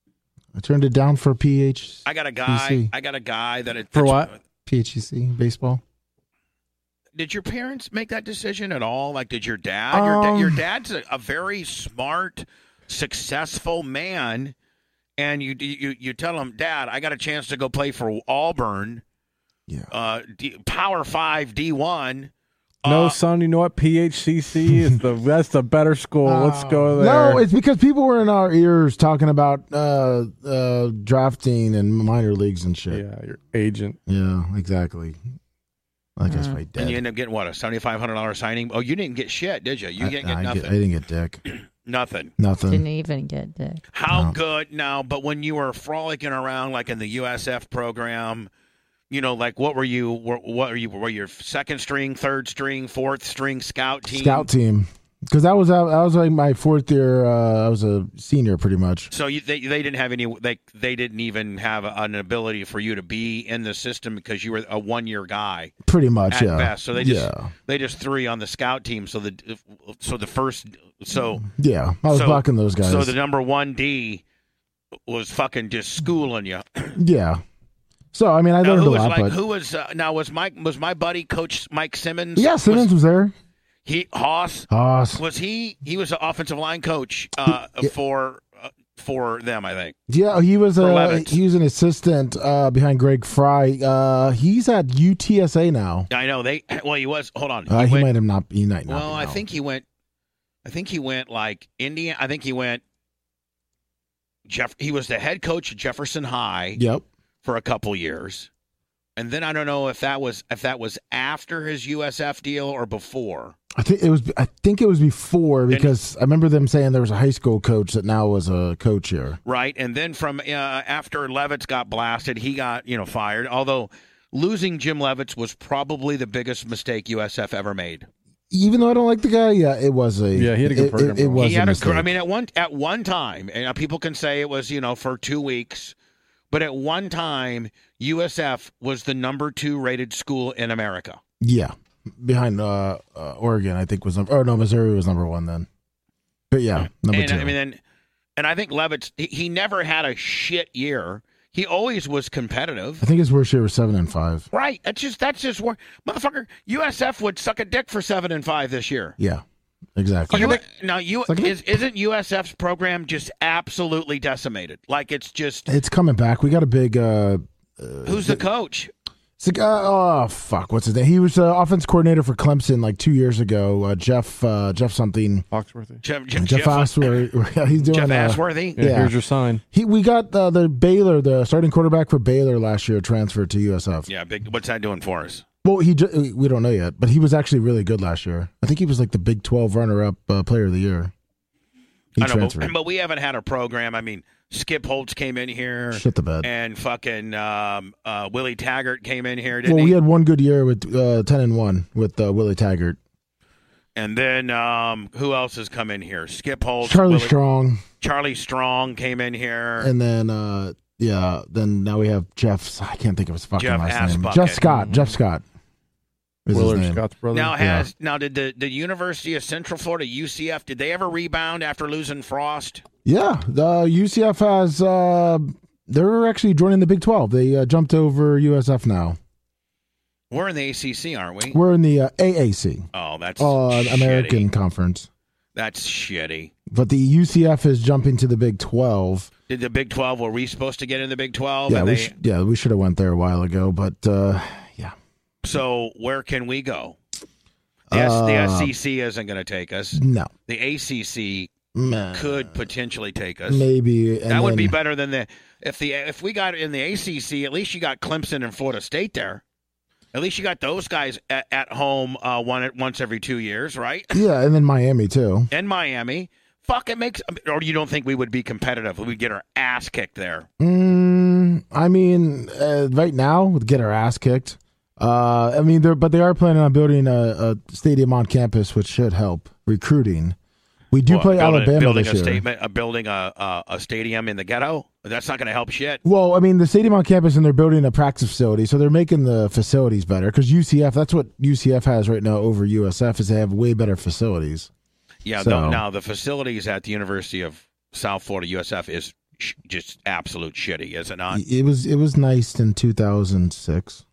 Speaker 4: I turned it down for P H
Speaker 1: I got a guy.
Speaker 4: P C.
Speaker 1: I got a guy that it,
Speaker 3: For what?
Speaker 4: P H C baseball.
Speaker 1: Did your parents make that decision at all? Like, did your dad? your, da-
Speaker 4: Um,
Speaker 1: your dad's a, a very smart, successful man, and you you you tell him, Dad, I got a chance to go play for Auburn,
Speaker 4: Yeah.
Speaker 1: uh, D, Power Five D one.
Speaker 3: No,
Speaker 1: Uh,
Speaker 3: son. You know what? P H C C is the that's the better school. Let's go there.
Speaker 4: No, it's because people were in our ears talking about uh, uh, drafting and minor leagues and shit.
Speaker 3: yeah, your agent.
Speaker 4: Yeah, exactly. I guess my dad.
Speaker 1: and you end up getting what, a seventy five hundred dollar signing? Oh, you didn't get shit, did you? You
Speaker 4: I,
Speaker 1: didn't
Speaker 4: I,
Speaker 1: get nothing.
Speaker 4: I didn't get dick.
Speaker 1: Nothing.
Speaker 4: Nothing.
Speaker 2: Didn't even get dick.
Speaker 1: How
Speaker 4: No.
Speaker 1: good now? But when you were frolicking around, like in the U S F program, you know, like what were you? Were, what are you? Were you second string, third string, fourth string scout team?
Speaker 4: Scout team. Because that was uh, I was like my fourth year. Uh, I was a senior, pretty much.
Speaker 1: So you, they they didn't have any. They they didn't even have an ability for you to be in the system because you were a one year guy.
Speaker 4: Pretty much,
Speaker 1: at
Speaker 4: yeah.
Speaker 1: best. So they just
Speaker 4: yeah.
Speaker 1: they just threw you on the scout team. So the so the first so
Speaker 4: yeah, I was
Speaker 1: so,
Speaker 4: blocking those guys.
Speaker 1: So the number one D was fucking just schooling you.
Speaker 4: Yeah. So I mean, I
Speaker 1: now,
Speaker 4: learned
Speaker 1: who
Speaker 4: a
Speaker 1: was
Speaker 4: lot.
Speaker 1: like,
Speaker 4: but
Speaker 1: who was uh, now was Mike was my buddy Coach Mike Simmons?
Speaker 4: yeah, Simmons was,
Speaker 1: was
Speaker 4: there.
Speaker 1: He Haas.
Speaker 4: Haas
Speaker 1: was he? He was an offensive line coach uh,
Speaker 4: yeah.
Speaker 1: for uh, for them, I think.
Speaker 4: Yeah, he was a he was an assistant uh, behind Greg Fry. Uh, he's at U T S A now.
Speaker 1: I know they. Well, he was. Hold on. He,
Speaker 4: uh, he
Speaker 1: went,
Speaker 4: might have not. He might not.
Speaker 1: Well, I
Speaker 4: now.
Speaker 1: think he went. I think he went like Indiana. I think he went. Jeff. He was the head coach at Jefferson High.
Speaker 4: Yep.
Speaker 1: For a couple years. And then I don't know if that was if that was after his U S F deal or before.
Speaker 4: I think it was. I think it was before because and, I remember them saying there was a high school coach that now was a coach here.
Speaker 1: Right, and then from uh, after Levitz got blasted, he got you know fired. Although losing Jim Levitz was probably the biggest mistake U S F ever made.
Speaker 4: Even though I don't like the guy, yeah, it was a
Speaker 3: yeah. He had a good
Speaker 4: it,
Speaker 3: program.
Speaker 4: It, it was.
Speaker 1: He had
Speaker 4: a,
Speaker 1: a. I mean, at one at one time, and people can say it was you know for two weeks. But at one time, U S F was the number two rated school in America.
Speaker 4: Yeah, behind uh, uh, Oregon, I think was number. Oh no, Missouri was number one then. But yeah, number
Speaker 1: and,
Speaker 4: two.
Speaker 1: I mean, and, and I think Levitz, he, he never had a shit year. He always was competitive.
Speaker 4: I think his worst year was seven and five.
Speaker 1: Right. That's just that's just where motherfucker. U S F would suck a dick for seven and five this year.
Speaker 4: Yeah. Exactly.
Speaker 1: You, now, you is, isn't U S F's program just absolutely decimated? Like it's just
Speaker 4: it's coming back. We got a big. Uh, uh,
Speaker 1: who's the coach?
Speaker 4: It's a guy. Oh fuck! What's his name? He was uh, offense coordinator for Clemson like two years ago. Uh, Jeff. Uh, Jeff something.
Speaker 3: Foxworthy.
Speaker 1: Jeff. Jeff,
Speaker 4: Jeff Foxworthy. He's doing.
Speaker 1: Jeff
Speaker 4: uh,
Speaker 1: Ashworthy.
Speaker 3: Yeah, yeah. Here's your sign.
Speaker 4: He. We got uh, the Baylor, the starting quarterback for Baylor last year, transferred to U S F.
Speaker 1: Yeah. Big. What's that doing for us?
Speaker 4: Well, he we don't know yet, but he was actually really good last year. I think he was like the Big twelve runner-up uh, player of the year. He
Speaker 1: I know,
Speaker 4: transferred.
Speaker 1: but, but we haven't had a program. I mean, Skip Holtz came in here.
Speaker 4: Shit the bed.
Speaker 1: And fucking um, uh, Willie Taggart came in here, didn't
Speaker 4: well,
Speaker 1: he?
Speaker 4: we had one good year with uh, ten and one with uh, Willie Taggart.
Speaker 1: And then um, who else has come in here? Skip Holtz.
Speaker 4: Charlie
Speaker 1: Willie,
Speaker 4: Strong.
Speaker 1: Charlie Strong came in here.
Speaker 4: And then, uh, yeah, then now we have Jeff. I can't think of his fucking
Speaker 1: Jeff
Speaker 4: last name.
Speaker 1: Assbucket.
Speaker 4: Jeff Scott.
Speaker 1: Mm-hmm.
Speaker 4: Jeff Scott.
Speaker 3: Willard Scott's brother.
Speaker 1: Now has yeah. now did the, the University of Central Florida U C F did they ever rebound after losing Frost?
Speaker 4: Yeah, the U C F has. Uh, they're actually joining the Big twelve. They uh, jumped over U S F now.
Speaker 1: We're in the A C C, aren't we?
Speaker 4: We're in the uh, A A C.
Speaker 1: Oh, that's
Speaker 4: uh, American
Speaker 1: shitty.
Speaker 4: Conference.
Speaker 1: That's shitty.
Speaker 4: But the U C F is jumping to the Big twelve.
Speaker 1: Did the Big twelve? Were we supposed to get in the Big twelve?
Speaker 4: Yeah,
Speaker 1: and
Speaker 4: we
Speaker 1: they,
Speaker 4: sh- yeah, we should have went there a while ago. But uh, yeah.
Speaker 1: So where can we go? The, S-
Speaker 4: uh,
Speaker 1: the S E C isn't going to take us.
Speaker 4: No.
Speaker 1: The A C C
Speaker 4: Man.
Speaker 1: could potentially take us.
Speaker 4: Maybe
Speaker 1: that
Speaker 4: then,
Speaker 1: would be better than the if the if we got in the A C C. At least you got Clemson and Florida State there. At least you got those guys at, at home uh, one once every two years, right?
Speaker 4: Yeah, and then Miami too.
Speaker 1: And Miami. Fuck, it makes. Or you don't think we would be competitive? We'd get our ass kicked there.
Speaker 4: Mm, I mean, uh, right now, we'd get our ass kicked. Uh, I mean, they're but they are planning on building a, a stadium on campus, which should help recruiting. We do
Speaker 1: Well,
Speaker 4: play
Speaker 1: building,
Speaker 4: Alabama
Speaker 1: building
Speaker 4: this
Speaker 1: a
Speaker 4: year.
Speaker 1: Statement, uh, building a, a a stadium in the ghetto. That's not going to help shit.
Speaker 4: Well, I mean, the stadium on campus, and they're building a practice facility, so they're making the facilities better. Because U C F, that's what U C F has right now over U S F, is they have way better facilities.
Speaker 1: Yeah.
Speaker 4: So,
Speaker 1: the, now the facilities at the University of South Florida U S F is sh- just absolute shitty, is it not?
Speaker 4: It was it was nice in two thousand six.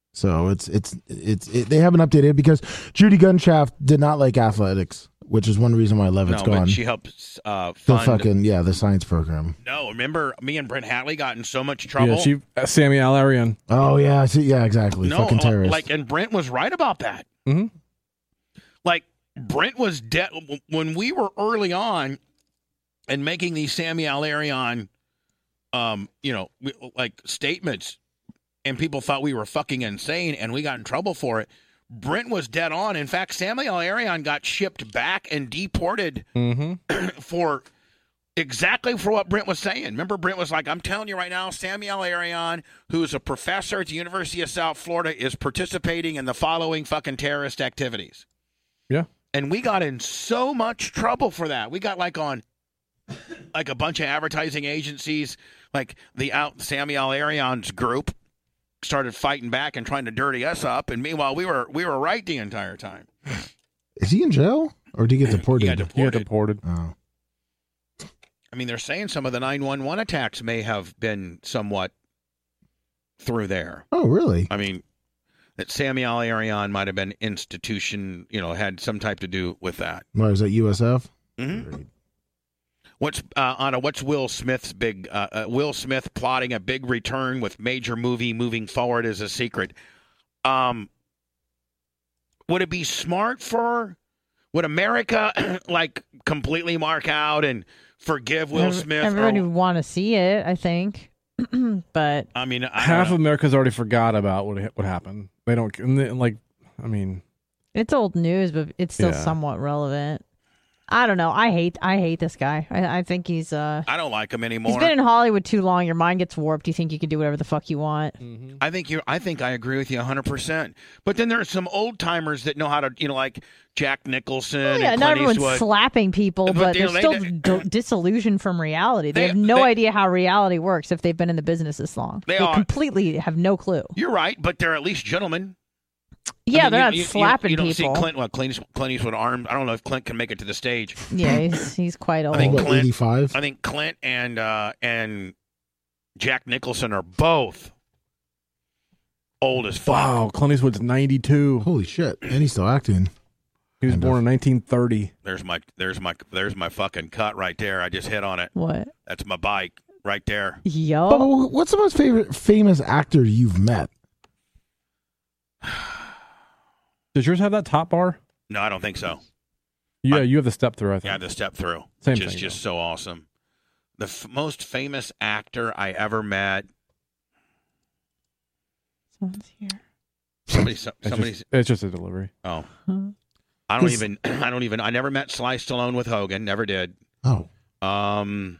Speaker 4: So it's it's it's it, they haven't updated it because Judy Gunshaft did not like athletics, which is one reason why Levitt's
Speaker 1: no,
Speaker 4: gone.
Speaker 1: but she helped uh,
Speaker 4: the
Speaker 1: fund.
Speaker 4: fucking yeah, the science program.
Speaker 1: No, remember me and Brent Hatley got in so much trouble.
Speaker 3: Yeah, she uh, Sammy Alarian.
Speaker 4: Oh yeah, see, yeah, exactly.
Speaker 1: No,
Speaker 4: fucking
Speaker 1: uh,
Speaker 4: terrorist.
Speaker 1: like, and Brent was right about that.
Speaker 3: Mm-hmm.
Speaker 1: Like Brent was dead when we were early on and making these Sammy Alarian, um, you know, like statements. And people thought we were fucking insane, and we got in trouble for it. Brent was dead on. In fact, Samuel Arion got shipped back and deported
Speaker 3: mm-hmm.
Speaker 1: for exactly for what Brent was saying. Remember, Brent was like, I'm telling you right now, Samuel Arion, who's a professor at the University of South Florida, is participating in the following fucking terrorist activities.
Speaker 3: Yeah.
Speaker 1: And we got in so much trouble for that. We got like on like a bunch of advertising agencies, like the out Samuel Arion's group started fighting back and trying to dirty us up. And meanwhile, we were we were right the entire time.
Speaker 4: Is he in jail or did he get deported?
Speaker 1: He got deported.
Speaker 3: He got deported.
Speaker 4: Oh.
Speaker 1: I mean, they're saying some of the nine one one attacks may have been somewhat through there.
Speaker 4: Oh, really?
Speaker 1: I mean, that Samuel Arion might have been institution, you know, had some type to do with that.
Speaker 4: What is that, U S F?
Speaker 1: Mm-hmm. What's uh, Anna? What's Will Smith's big? Uh, uh, Will Smith plotting a big return with major movie moving forward as a secret. Um, would it be smart for? Would America like completely mark out and forgive Will
Speaker 2: Every-
Speaker 1: Smith?
Speaker 2: Everybody
Speaker 1: or,
Speaker 2: would want to see it, I think. But
Speaker 1: I mean, I
Speaker 3: Half
Speaker 1: don't
Speaker 3: of
Speaker 1: know.
Speaker 3: America's already forgot about what what happened. They don't and they, like. I mean,
Speaker 2: it's old news, but it's still
Speaker 3: Yeah.
Speaker 2: somewhat relevant. I don't know. I hate I hate this guy. I, I think he's uh
Speaker 1: I don't like him anymore.
Speaker 2: he's been in Hollywood too long. Your mind gets warped. You think you can do whatever the fuck you want.
Speaker 1: I think you. I think I agree with you one hundred percent. But then there are some old timers that know how to, you know, like Jack Nicholson.
Speaker 2: Oh, yeah,
Speaker 1: and
Speaker 2: not
Speaker 1: Clint
Speaker 2: everyone's
Speaker 1: Eastwood.
Speaker 2: slapping people,
Speaker 1: But,
Speaker 2: but,
Speaker 1: you
Speaker 2: they're
Speaker 1: know,
Speaker 2: still
Speaker 1: they-
Speaker 2: d- disillusioned from reality. They,
Speaker 1: They-
Speaker 2: have no
Speaker 1: they-
Speaker 2: idea how reality works if they've been in the business this long.
Speaker 1: They are.
Speaker 2: completely have no clue.
Speaker 1: You're right, but they're at least gentlemen.
Speaker 2: Yeah,
Speaker 1: I mean,
Speaker 2: they're
Speaker 1: you-
Speaker 2: not
Speaker 1: you- you-
Speaker 2: slapping
Speaker 1: you don't
Speaker 2: people.
Speaker 1: See Clint, well, Clint, Clint Eastwood armed. I don't know if Clint can make it to the stage.
Speaker 2: Yeah, he's he's quite old.
Speaker 1: I think
Speaker 4: What,
Speaker 1: Clint,
Speaker 4: eighty-five?
Speaker 1: I think Clint and uh, and Jack Nicholson are both old as fuck.
Speaker 3: wow, Clint Eastwood's ninety-two.
Speaker 4: Holy shit. And he's still acting.
Speaker 3: He was
Speaker 4: Kind
Speaker 3: born
Speaker 4: of.
Speaker 3: in nineteen thirty.
Speaker 1: There's my there's my there's my fucking cut right there. I just hit on it.
Speaker 2: What?
Speaker 1: That's my bike right there.
Speaker 2: Yo.
Speaker 4: But what's the most favorite famous actor you've met?
Speaker 3: Does yours have that top bar?
Speaker 1: No, I don't think so.
Speaker 3: Yeah,
Speaker 1: I-
Speaker 3: you have the step through. I think.
Speaker 1: Yeah, the step through.
Speaker 3: Same
Speaker 1: just,
Speaker 3: thing,
Speaker 1: Just so awesome. The f- most famous actor I ever met.
Speaker 2: Someone's here.
Speaker 1: Somebody. so-
Speaker 3: It's
Speaker 1: Somebody's.
Speaker 3: just, it's just a delivery.
Speaker 1: Oh.
Speaker 2: Huh?
Speaker 1: I don't
Speaker 4: 'Cause-
Speaker 1: even. I don't even. I never met Sly Stallone with Hogan. Never did.
Speaker 4: Oh.
Speaker 1: Um.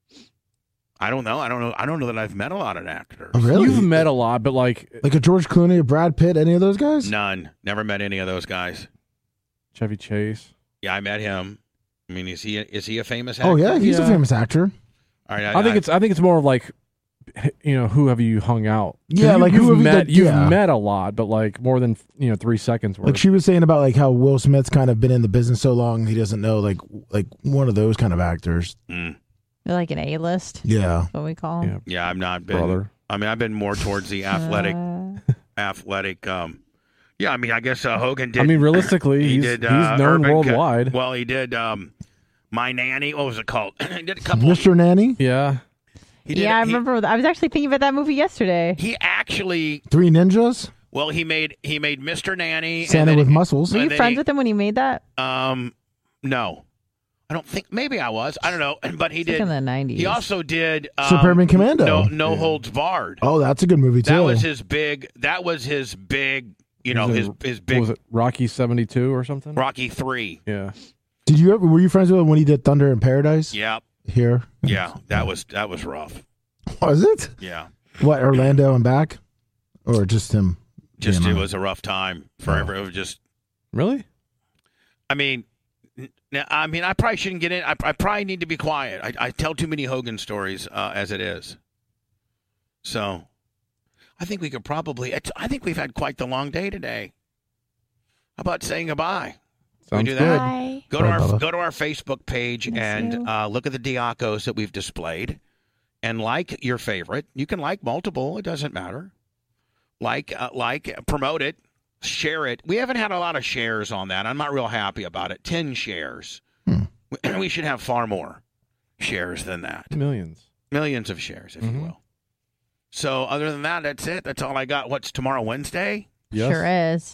Speaker 1: I don't know. I don't know. I don't know that I've met a lot of actors.
Speaker 4: Oh, really?
Speaker 3: You've met a lot, but like
Speaker 4: Like a George Clooney or Brad Pitt, any of those guys?
Speaker 1: None. Never met any of those guys.
Speaker 3: Chevy Chase.
Speaker 1: Yeah, I met him. I mean, is he is he a famous
Speaker 4: Oh,
Speaker 1: actor?
Speaker 4: yeah, he's a
Speaker 3: Yeah.
Speaker 4: famous actor.
Speaker 1: All right,
Speaker 3: I think it's. I think it's more of like, you know, who have you hung out? 'Cause
Speaker 4: Yeah,
Speaker 3: you,
Speaker 4: like
Speaker 3: you've
Speaker 4: who have you
Speaker 3: met.
Speaker 4: done-
Speaker 3: You've
Speaker 4: yeah.
Speaker 3: met a lot, but like more than you know three seconds worth.
Speaker 4: Like she was saying about like how Will Smith's kind of been in the business so long he doesn't know like like one of those kind of actors.
Speaker 1: Mm.
Speaker 2: They're like an A-list.
Speaker 4: Yeah.
Speaker 2: What we call them.
Speaker 3: Yeah,
Speaker 1: Yeah, I'm not been.
Speaker 3: brother.
Speaker 1: I mean, I've been more towards the athletic,
Speaker 2: Uh,
Speaker 1: athletic. Um, yeah, I mean, I guess uh, Hogan did.
Speaker 3: I mean, realistically,
Speaker 1: he
Speaker 3: he's
Speaker 1: did.
Speaker 3: he's
Speaker 1: Uh,
Speaker 3: known
Speaker 1: Urban Co-
Speaker 3: worldwide.
Speaker 1: well, he did. Um, My Nanny. What was it called? he did a couple.
Speaker 4: Mister Nanny,
Speaker 3: Yeah,
Speaker 1: He did,
Speaker 2: yeah, I
Speaker 1: he-
Speaker 2: remember. I was actually thinking about that movie yesterday.
Speaker 1: He actually.
Speaker 4: Three Ninjas,
Speaker 1: Well, he made he made Mister Nanny. and
Speaker 4: Santa
Speaker 1: then
Speaker 4: with
Speaker 1: he-
Speaker 4: muscles.
Speaker 2: Were you
Speaker 1: and then
Speaker 2: friends
Speaker 1: he-
Speaker 2: with him when he made that?
Speaker 1: Um, no, I don't think. Maybe I was. I don't know. But he
Speaker 2: It's like
Speaker 1: did.
Speaker 2: in the nineties.
Speaker 1: He also did um,
Speaker 4: Superman Commando.
Speaker 1: No, no holds barred.
Speaker 4: Oh, that's a good movie too.
Speaker 1: That was his big. That was his big. You know,
Speaker 3: Was
Speaker 1: his
Speaker 3: it-
Speaker 1: his
Speaker 3: what
Speaker 1: big
Speaker 3: was it Rocky seventy-two or something?
Speaker 1: Rocky three.
Speaker 3: Yeah,
Speaker 4: Did you ever? Were you friends with him when he did Thunder in Paradise?
Speaker 1: Yeah,
Speaker 4: Here,
Speaker 1: yeah. That was that was rough.
Speaker 4: was it?
Speaker 1: Yeah,
Speaker 4: What, Orlando and back, or just him?
Speaker 1: just
Speaker 4: being
Speaker 1: it
Speaker 4: on?
Speaker 1: was a rough time for
Speaker 4: Oh.
Speaker 1: every. It was just.
Speaker 3: really?
Speaker 1: I mean, n- now, I mean, I probably shouldn't get in. I, I probably need to be quiet. I, I tell too many Hogan stories uh, as it is. So, I think we could probably. It's, I think we've had quite the long day today. How about saying goodbye?
Speaker 3: Sounds
Speaker 1: do
Speaker 3: good.
Speaker 1: that?
Speaker 2: Bye.
Speaker 1: Go to
Speaker 4: Bye,
Speaker 1: our
Speaker 4: Bubba.
Speaker 1: go to our Facebook page
Speaker 2: Miss
Speaker 1: and
Speaker 2: you.
Speaker 1: uh, look at the Diacos that we've displayed, and like your favorite. You can like multiple; it doesn't matter. Like, uh, like, promote it, share it. We haven't had a lot of shares on that. I'm not real happy about it. Ten shares.
Speaker 4: Hmm.
Speaker 1: We, we should have far more shares than that.
Speaker 3: Millions.
Speaker 1: Millions of shares, if you
Speaker 3: Mhm.
Speaker 1: will. So, other than that, that's it. That's all I got. What's tomorrow, Wednesday?
Speaker 3: Yes.
Speaker 2: Sure is.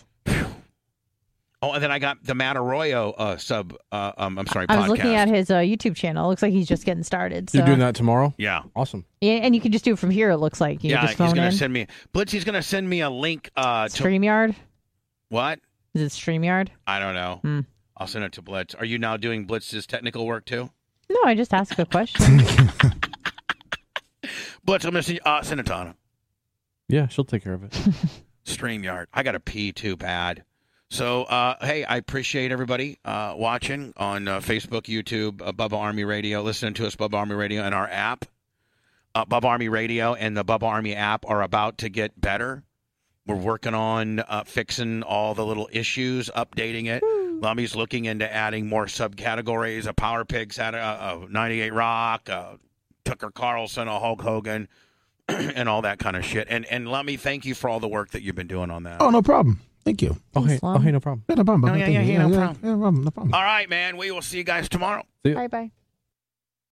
Speaker 1: Oh, and then I got the Matt Arroyo uh, sub. Uh, um, I'm sorry,
Speaker 2: I
Speaker 1: podcast.
Speaker 2: was looking at his uh, YouTube channel. It looks like he's just getting started. So.
Speaker 3: You're doing that tomorrow?
Speaker 1: Yeah.
Speaker 3: Awesome.
Speaker 2: Yeah, and you can just do it from here. It looks like you
Speaker 1: yeah,
Speaker 2: just
Speaker 1: he's
Speaker 2: phone
Speaker 1: going
Speaker 2: in.
Speaker 1: to send me Blitz. He's going to send me a link. Uh, to
Speaker 2: StreamYard.
Speaker 1: what?
Speaker 2: Is it StreamYard?
Speaker 1: I don't know.
Speaker 2: Hmm.
Speaker 1: I'll send it to Blitz. Are you now doing Blitz's technical work too?
Speaker 2: No, I just asked a question.
Speaker 1: Blitz, I'm going to send, uh, send it to Anna.
Speaker 3: Yeah, she'll take care of it.
Speaker 1: StreamYard. I got to pee too bad. So, uh, hey, I appreciate everybody uh, watching on uh, Facebook, YouTube, uh, Bubba Army Radio, listening to us, Bubba Army Radio, and our app. Uh, Bubba Army Radio and the Bubba Army app are about to get better. We're working on uh, fixing all the little issues, updating it. Lummy's looking into adding more subcategories. A Power Pigs had a, a ninety-eight Rock, a Tucker Carlson, a Hulk Hogan, and all that kind of shit. And and Lummy, thank you for all the work that you've been doing on that.
Speaker 4: Oh, no problem. Thank you.
Speaker 3: Oh, hey,
Speaker 2: Thanks,
Speaker 3: oh,
Speaker 2: Lum.
Speaker 3: hey, no problem.
Speaker 4: Yeah, no problem.
Speaker 1: Oh, yeah,
Speaker 4: Thank
Speaker 1: yeah,
Speaker 4: you.
Speaker 1: yeah, no
Speaker 4: yeah,
Speaker 1: problem.
Speaker 4: yeah, no problem. No problem.
Speaker 1: All right, man. We will see you guys tomorrow.
Speaker 3: See ya.
Speaker 2: Bye bye.